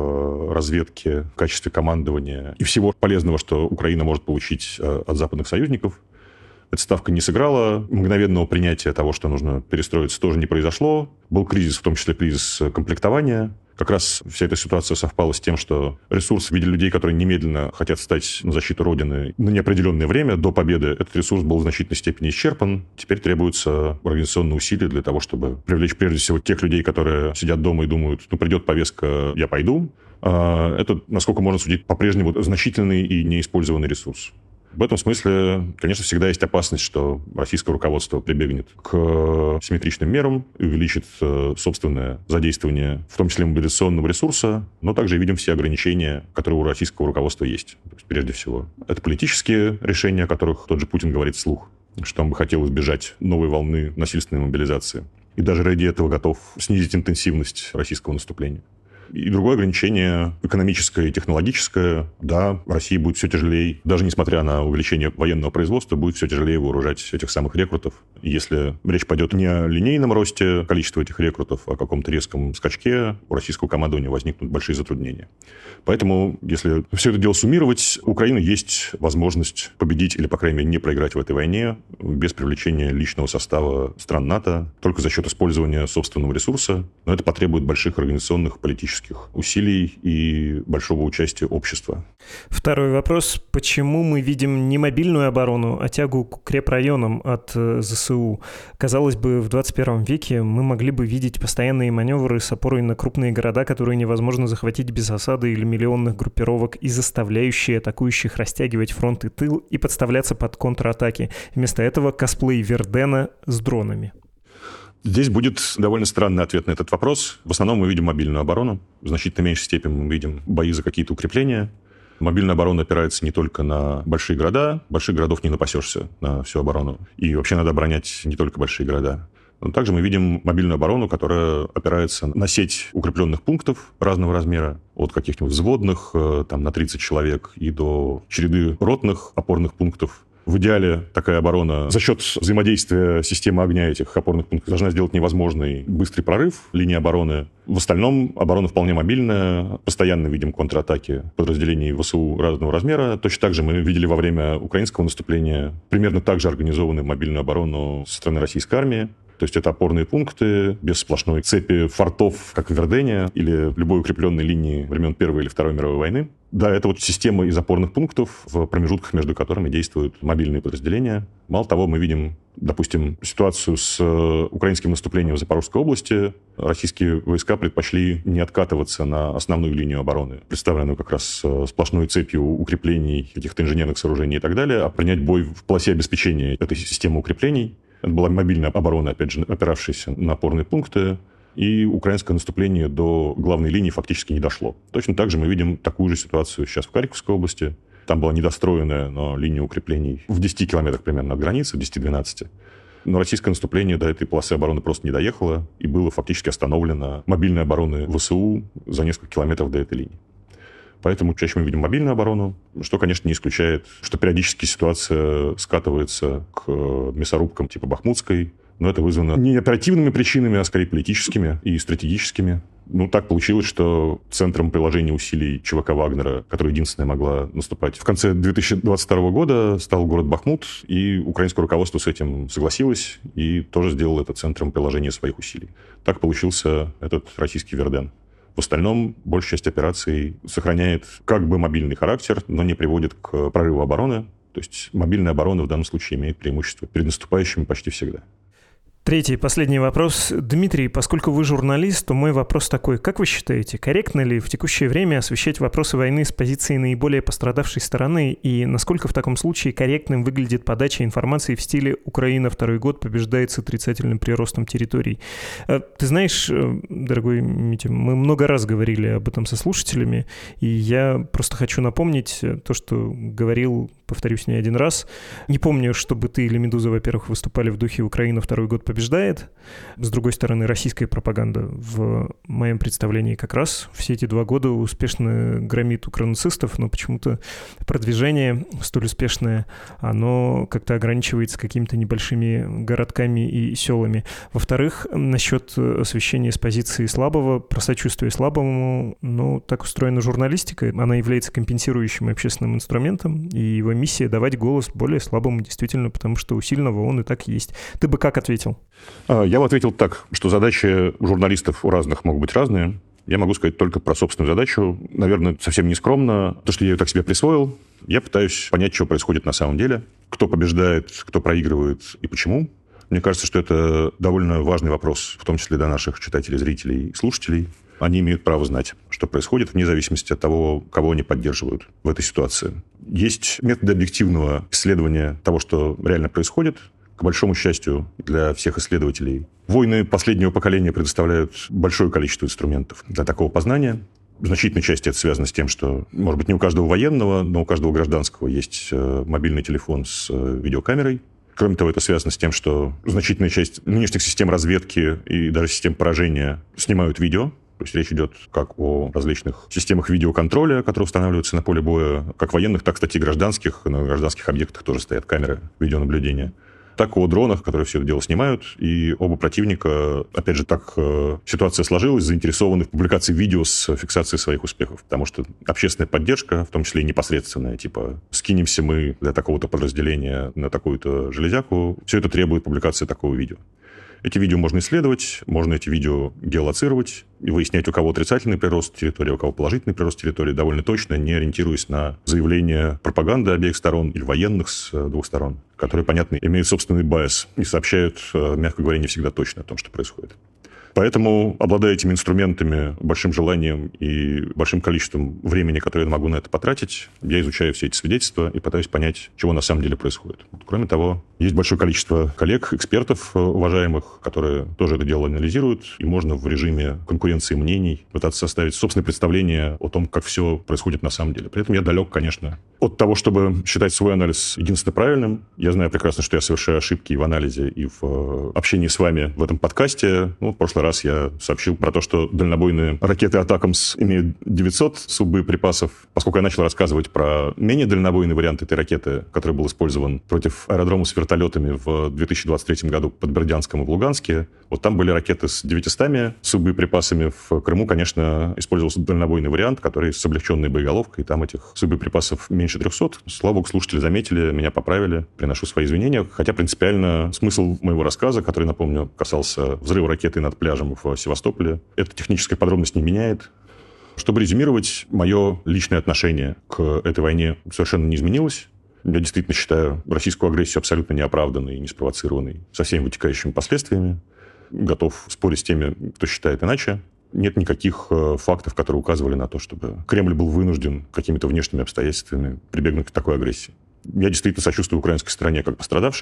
в разведке, в качестве командования и всего полезного, что Украина может получить от западных союзников. Эта ставка не сыграла. Мгновенного принятия того, что нужно перестроиться, тоже не произошло. Был кризис, в том числе кризис комплектования. Как раз вся эта ситуация совпала с тем, что ресурс в виде людей, которые немедленно хотят встать на защиту Родины на неопределенное время до победы, этот ресурс был в значительной степени исчерпан. Теперь требуются организационные усилия для того, чтобы привлечь прежде всего тех людей, которые сидят дома и думают, ну, придет повестка, я пойду. Это, насколько можно судить, по-прежнему значительный и неиспользованный ресурс. В этом смысле, конечно, всегда есть опасность, что российское руководство прибегнет к симметричным мерам и увеличит собственное задействование, в том числе мобилизационного ресурса, но также видим все ограничения, которые у российского руководства есть. То есть, прежде всего, это политические решения, о которых тот же Путин говорит вслух, что он бы хотел избежать новой волны насильственной мобилизации. И даже ради этого готов снизить интенсивность российского наступления. И другое ограничение экономическое и технологическое. Да, России будет все тяжелее, даже несмотря на увеличение военного производства, будет все тяжелее вооружать этих самых рекрутов. Если речь пойдет не о линейном росте количества этих рекрутов, а о каком-то резком скачке, у российского командования возникнут большие затруднения. Поэтому, если все это дело суммировать, у Украины есть возможность победить или, по крайней мере, не проиграть в этой войне без привлечения личного состава стран НАТО, только за счет использования собственного ресурса. Но это потребует больших организационных, политических усилий и большого участия общества. Второй вопрос. Почему мы видим не мобильную оборону, а тягу к укрепрайонам от ЗСУ? Казалось бы, в двадцать первом веке мы могли бы видеть постоянные маневры с опорой на крупные города, которые невозможно захватить без осады или миллионных группировок, и заставляющие атакующих растягивать фронт и тыл и подставляться под контратаки. Вместо этого косплей Вердена с дронами. Здесь будет довольно странный ответ на этот вопрос. В основном мы видим мобильную оборону. В значительно меньшей степени мы видим бои за какие-то укрепления. Мобильная оборона опирается не только на большие города. Больших городов не напасешься на всю оборону. И вообще надо оборонять не только большие города. Но также мы видим мобильную оборону, которая опирается на сеть укрепленных пунктов разного размера. От каких-нибудь взводных, там, на тридцать человек, и до череды ротных опорных пунктов. В идеале такая оборона за счет взаимодействия системы огня этих опорных пунктов должна сделать невозможный быстрый прорыв линии обороны. В остальном оборона вполне мобильная. Постоянно видим контратаки подразделений ВСУ разного размера. Точно так же мы видели во время украинского наступления примерно так же организованную мобильную оборону со стороны российской армии. То есть это опорные пункты без сплошной цепи фортов, как в Вердене, или любой укрепленной линии времен Первой или Второй мировой войны. Да, это вот система из опорных пунктов, в промежутках между которыми действуют мобильные подразделения. Мало того, мы видим, допустим, ситуацию с украинским наступлением в Запорожской области. Российские войска предпочли не откатываться на основную линию обороны, представленную как раз сплошной цепью укреплений, каких-то инженерных сооружений и так далее, а принять бой в полосе обеспечения этой системы укреплений. Это была мобильная оборона, опять же, опиравшаяся на опорные пункты, и украинское наступление до главной линии фактически не дошло. Точно так же мы видим такую же ситуацию сейчас в Харьковской области. Там была недостроенная, но линия укреплений в десяти километрах примерно от границы, в десяти-двенадцати. Но российское наступление до этой полосы обороны просто не доехало, и было фактически остановлено мобильной обороной ВСУ за несколько километров до этой линии. Поэтому чаще мы видим мобильную оборону, что, конечно, не исключает, что периодически ситуация скатывается к мясорубкам типа Бахмутской, но это вызвано не оперативными причинами, а скорее политическими и стратегическими. Ну, так получилось, что центром приложения усилий ЧВК «Вагнера», которая единственная могла наступать в конце две тысячи двадцать второго года, стал город Бахмут, и украинское руководство с этим согласилось и тоже сделало это центром приложения своих усилий. Так получился этот российский Верден. В остальном, большая часть операций сохраняет как бы мобильный характер, но не приводит к прорыву обороны. То есть мобильная оборона в данном случае имеет преимущество перед наступающими почти всегда. Третий, последний вопрос. Дмитрий, поскольку вы журналист, то мой вопрос такой. Как вы считаете, корректно ли в текущее время освещать вопросы войны с позиции наиболее пострадавшей стороны? И насколько в таком случае корректным выглядит подача информации в стиле «Украина второй год побеждает с отрицательным приростом территорий»? Ты знаешь, дорогой Митя, мы много раз говорили об этом со слушателями, и я просто хочу напомнить то, что говорил, повторюсь, не один раз. Не помню, чтобы ты или «Медуза», во-первых, выступали в духе «Украина второй год побеждает». побеждает. С другой стороны, российская пропаганда в моем представлении как раз все эти два года успешно громит укранацистов, но почему-то продвижение столь успешное, оно как-то ограничивается какими-то небольшими городками и селами. Во-вторых, насчет освещения с позиции слабого, про сочувствие слабому, ну, так устроена журналистика, она является компенсирующим общественным инструментом, и его миссия — давать голос более слабому действительно, потому что у сильного он и так есть. Ты бы как ответил? Я бы ответил так, что задачи журналистов у разных могут быть разные. Я могу сказать только про собственную задачу. Наверное, совсем не скромно. То, что я ее так себе присвоил, я пытаюсь понять, что происходит на самом деле. Кто побеждает, кто проигрывает и почему. Мне кажется, что это довольно важный вопрос, в том числе для наших читателей, зрителей и слушателей. Они имеют право знать, что происходит, вне зависимости от того, кого они поддерживают в этой ситуации. Есть методы объективного исследования того, что реально происходит. К большому счастью для всех исследователей, войны последнего поколения предоставляют большое количество инструментов для такого познания. В значительной части это связано с тем, что, может быть, не у каждого военного, но у каждого гражданского есть мобильный телефон с видеокамерой. Кроме того, это связано с тем, что значительная часть нынешних систем разведки и даже систем поражения снимают видео. То есть речь идет как о различных системах видеоконтроля, которые устанавливаются на поле боя, как военных, так, кстати, и гражданских. На гражданских объектах тоже стоят камеры видеонаблюдения. Так о дронах, которые все это дело снимают. И оба противника, опять же, так э, ситуация сложилась, заинтересованы в публикации видео с фиксацией своих успехов. Потому что общественная поддержка, в том числе и непосредственная, типа скинемся мы для такого-то подразделения на такую-то железяку, все это требует публикации такого видео. Эти видео можно исследовать, можно эти видео геолоцировать и выяснять, у кого отрицательный прирост территории, у кого положительный прирост территории, довольно точно, не ориентируясь на заявления пропаганды обеих сторон или военных с двух сторон, которые, понятно, имеют собственный байс и сообщают, мягко говоря, не всегда точно о том, что происходит. Поэтому, обладая этими инструментами, большим желанием и большим количеством времени, которое я могу на это потратить, я изучаю все эти свидетельства и пытаюсь понять, чего на самом деле происходит. Кроме того, есть большое количество коллег, экспертов уважаемых, которые тоже это дело анализируют, и можно в режиме конкуренции мнений пытаться составить собственное представление о том, как все происходит на самом деле. При этом я далек, конечно, от того, чтобы считать свой анализ единственно правильным. Я знаю прекрасно, что я совершаю ошибки и в анализе, и в общении с вами в этом подкасте. Ну, в прошлый раз я сообщил про то, что дальнобойные ракеты «Атакамс» имеют девятьсот суббоеприпасов. Поскольку я начал рассказывать про менее дальнобойный вариант этой ракеты, который был использован против аэродрома с вертолетами в две тысячи двадцать третьем году под Бердянском и в Луганске, вот там были ракеты с девятистами суббоеприпасами. В Крыму, конечно, использовался дальнобойный вариант, который с облегченной боеголовкой. Там этих суббоеприпасов меньше трехсот. Слава богу, слушатели заметили, меня поправили. Приношу свои извинения. Хотя принципиально смысл моего рассказа, который, напомню, касался взрыва ракеты над пляжем в Севастополе, эта техническая подробность не меняет. Чтобы резюмировать, мое личное отношение к этой войне совершенно не изменилось. Я действительно считаю российскую агрессию абсолютно неоправданной и неспровоцированной, со всеми вытекающими последствиями. Готов спорить с теми, кто считает иначе. Нет никаких фактов, которые указывали на то, чтобы Кремль был вынужден какими-то внешними обстоятельствами прибегнуть к такой агрессии. Я действительно сочувствую украинской стороне как пострадавшей.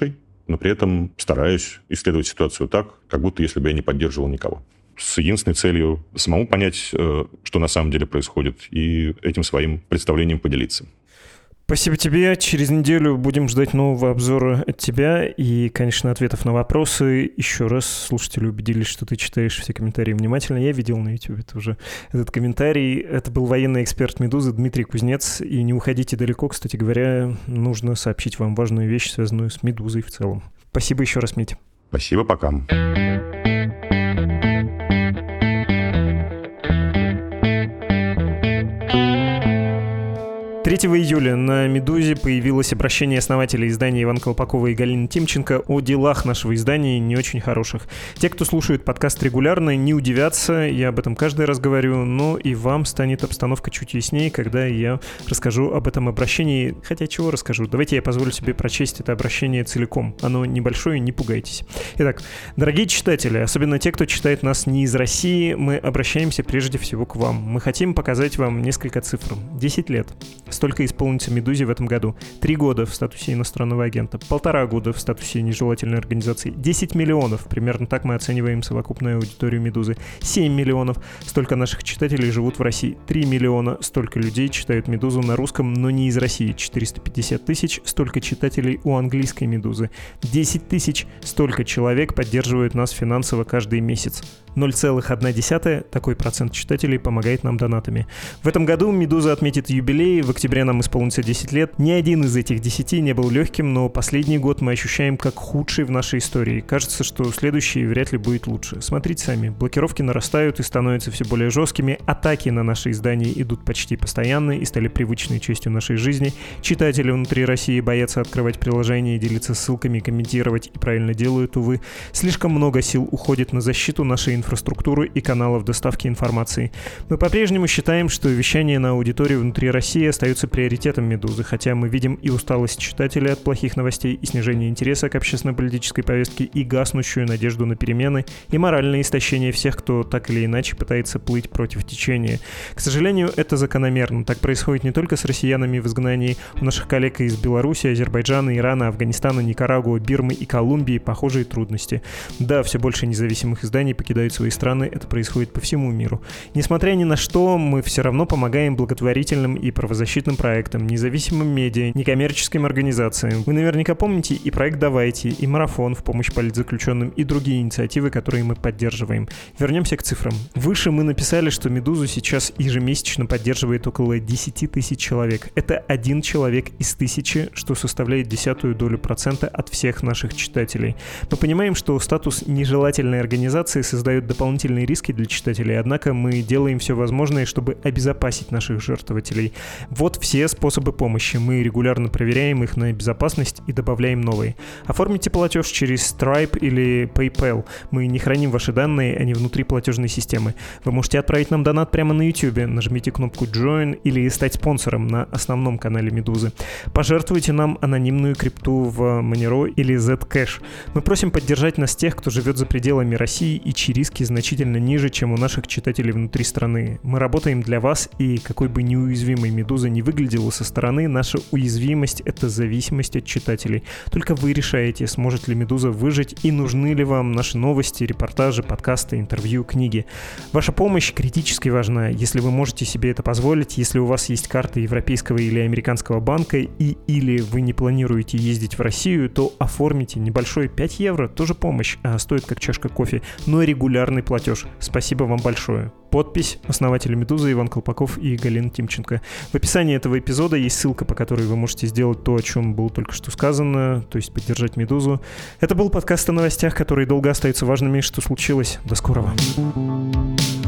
но при этом стараюсь исследовать ситуацию так, как будто если бы я не поддерживал никого. С единственной целью самому понять, что на самом деле происходит, и этим своим представлением поделиться. Спасибо тебе. Через неделю будем ждать нового обзора от тебя и, конечно, ответов на вопросы. Еще раз слушатели убедились, что ты читаешь все комментарии внимательно. Я видел на YouTube это уже этот комментарий. Это был военный эксперт «Медузы» Дмитрий Кузнец. И не уходите далеко. Кстати говоря, нужно сообщить вам важную вещь, связанную с «Медузой» в целом. Спасибо еще раз, Митя. Спасибо, пока. третьего июля на «Медузе» появилось обращение основателей издания Ивана Колпакова и Галины Тимченко о делах нашего издания, не очень хороших. Те, кто слушает подкаст регулярно, не удивятся, я об этом каждый раз говорю, но и вам станет обстановка чуть яснее, когда я расскажу об этом обращении. Хотя чего расскажу? Давайте я позволю себе прочесть это обращение целиком. Оно небольшое, не пугайтесь. Итак, дорогие читатели, особенно те, кто читает нас не из России, мы обращаемся прежде всего к вам. Мы хотим показать вам несколько цифр. десять лет. Столько исполнится «Медузе» в этом году. Три года в статусе иностранного агента. Полтора года в статусе нежелательной организации. десять миллионов. Примерно так мы оцениваем совокупную аудиторию «Медузы». семь миллионов. Столько наших читателей живут в России. три миллиона. Столько людей читают «Медузу» на русском, но не из России. четыреста пятьдесят тысяч. Столько читателей у английской «Медузы». десять тысяч. Столько человек поддерживают нас финансово каждый месяц. ноль целых одна десятая. Такой процент читателей помогает нам донатами. В этом году «Медуза» отметит юбилей. В октябре нам исполнится десять лет. Ни один из этих десяти не был легким, но последний год мы ощущаем как худший в нашей истории. Кажется, что следующий вряд ли будет лучше. Смотрите сами. Блокировки нарастают и становятся все более жесткими. Атаки на наши издания идут почти постоянно и стали привычной частью нашей жизни. Читатели внутри России боятся открывать приложения, делиться ссылками, комментировать, и правильно делают, увы. Слишком много сил уходит на защиту нашей инфраструктуры и каналов доставки информации. Мы по-прежнему считаем, что вещание на аудиторию внутри России остается приоритетом «Медузы», хотя мы видим и усталость читателей от плохих новостей, и снижение интереса к общественно-политической повестке, и гаснущую надежду на перемены, и моральное истощение всех, кто так или иначе пытается плыть против течения. К сожалению, это закономерно. Так происходит не только с россиянами в изгнании. У наших коллег из Беларуси, Азербайджана, Ирана, Афганистана, Никарагуа, Бирмы и Колумбии похожие трудности. Да, все больше независимых изданий покидают свои страны, это происходит по всему миру. Несмотря ни на что, мы все равно помогаем благотворительным и правозащитным проектам, независимым медиа, некоммерческим организациям. Вы наверняка помните и проект «Давайте», и марафон в помощь политзаключенным, и другие инициативы, которые мы поддерживаем. Вернемся к цифрам. Выше мы написали, что «Медузу» сейчас ежемесячно поддерживает около десять тысяч человек. Это один человек из тысячи, что составляет десятую долю процента от всех наших читателей. Мы понимаем, что статус нежелательной организации создает дополнительные риски для читателей, однако мы делаем все возможное, чтобы обезопасить наших жертвователей. Вот все способы помощи. Мы регулярно проверяем их на безопасность и добавляем новые. Оформите платеж через Stripe или PayPal. Мы не храним ваши данные, они внутри платежной системы. Вы можете отправить нам донат прямо на YouTube. Нажмите кнопку Join или стать спонсором на основном канале «Медузы». Пожертвуйте нам анонимную крипту в Monero или Zcash. Мы просим поддержать нас тех, кто живет за пределами России и чьи риски значительно ниже, чем у наших читателей внутри страны. Мы работаем для вас, и какой бы неуязвимой «Медуза» не выглядела со стороны, наша уязвимость — это зависимость от читателей. Только вы решаете, сможет ли «Медуза» выжить и нужны ли вам наши новости, репортажи, подкасты, интервью, книги. Ваша помощь критически важна. Если вы можете себе это позволить, если у вас есть карта европейского или американского банка и или вы не планируете ездить в Россию, то оформите небольшой пять евро, тоже помощь, а стоит как чашка кофе, но регулярный платеж. Спасибо вам большое. Подпись: основатели «Медузы» Иван Колпаков и Галина Тимченко. В описании этого эпизода есть ссылка, по которой вы можете сделать то, о чем было только что сказано, то есть поддержать «Медузу». Это был подкаст о новостях, которые долго остаются важными. Что случилось? До скорого.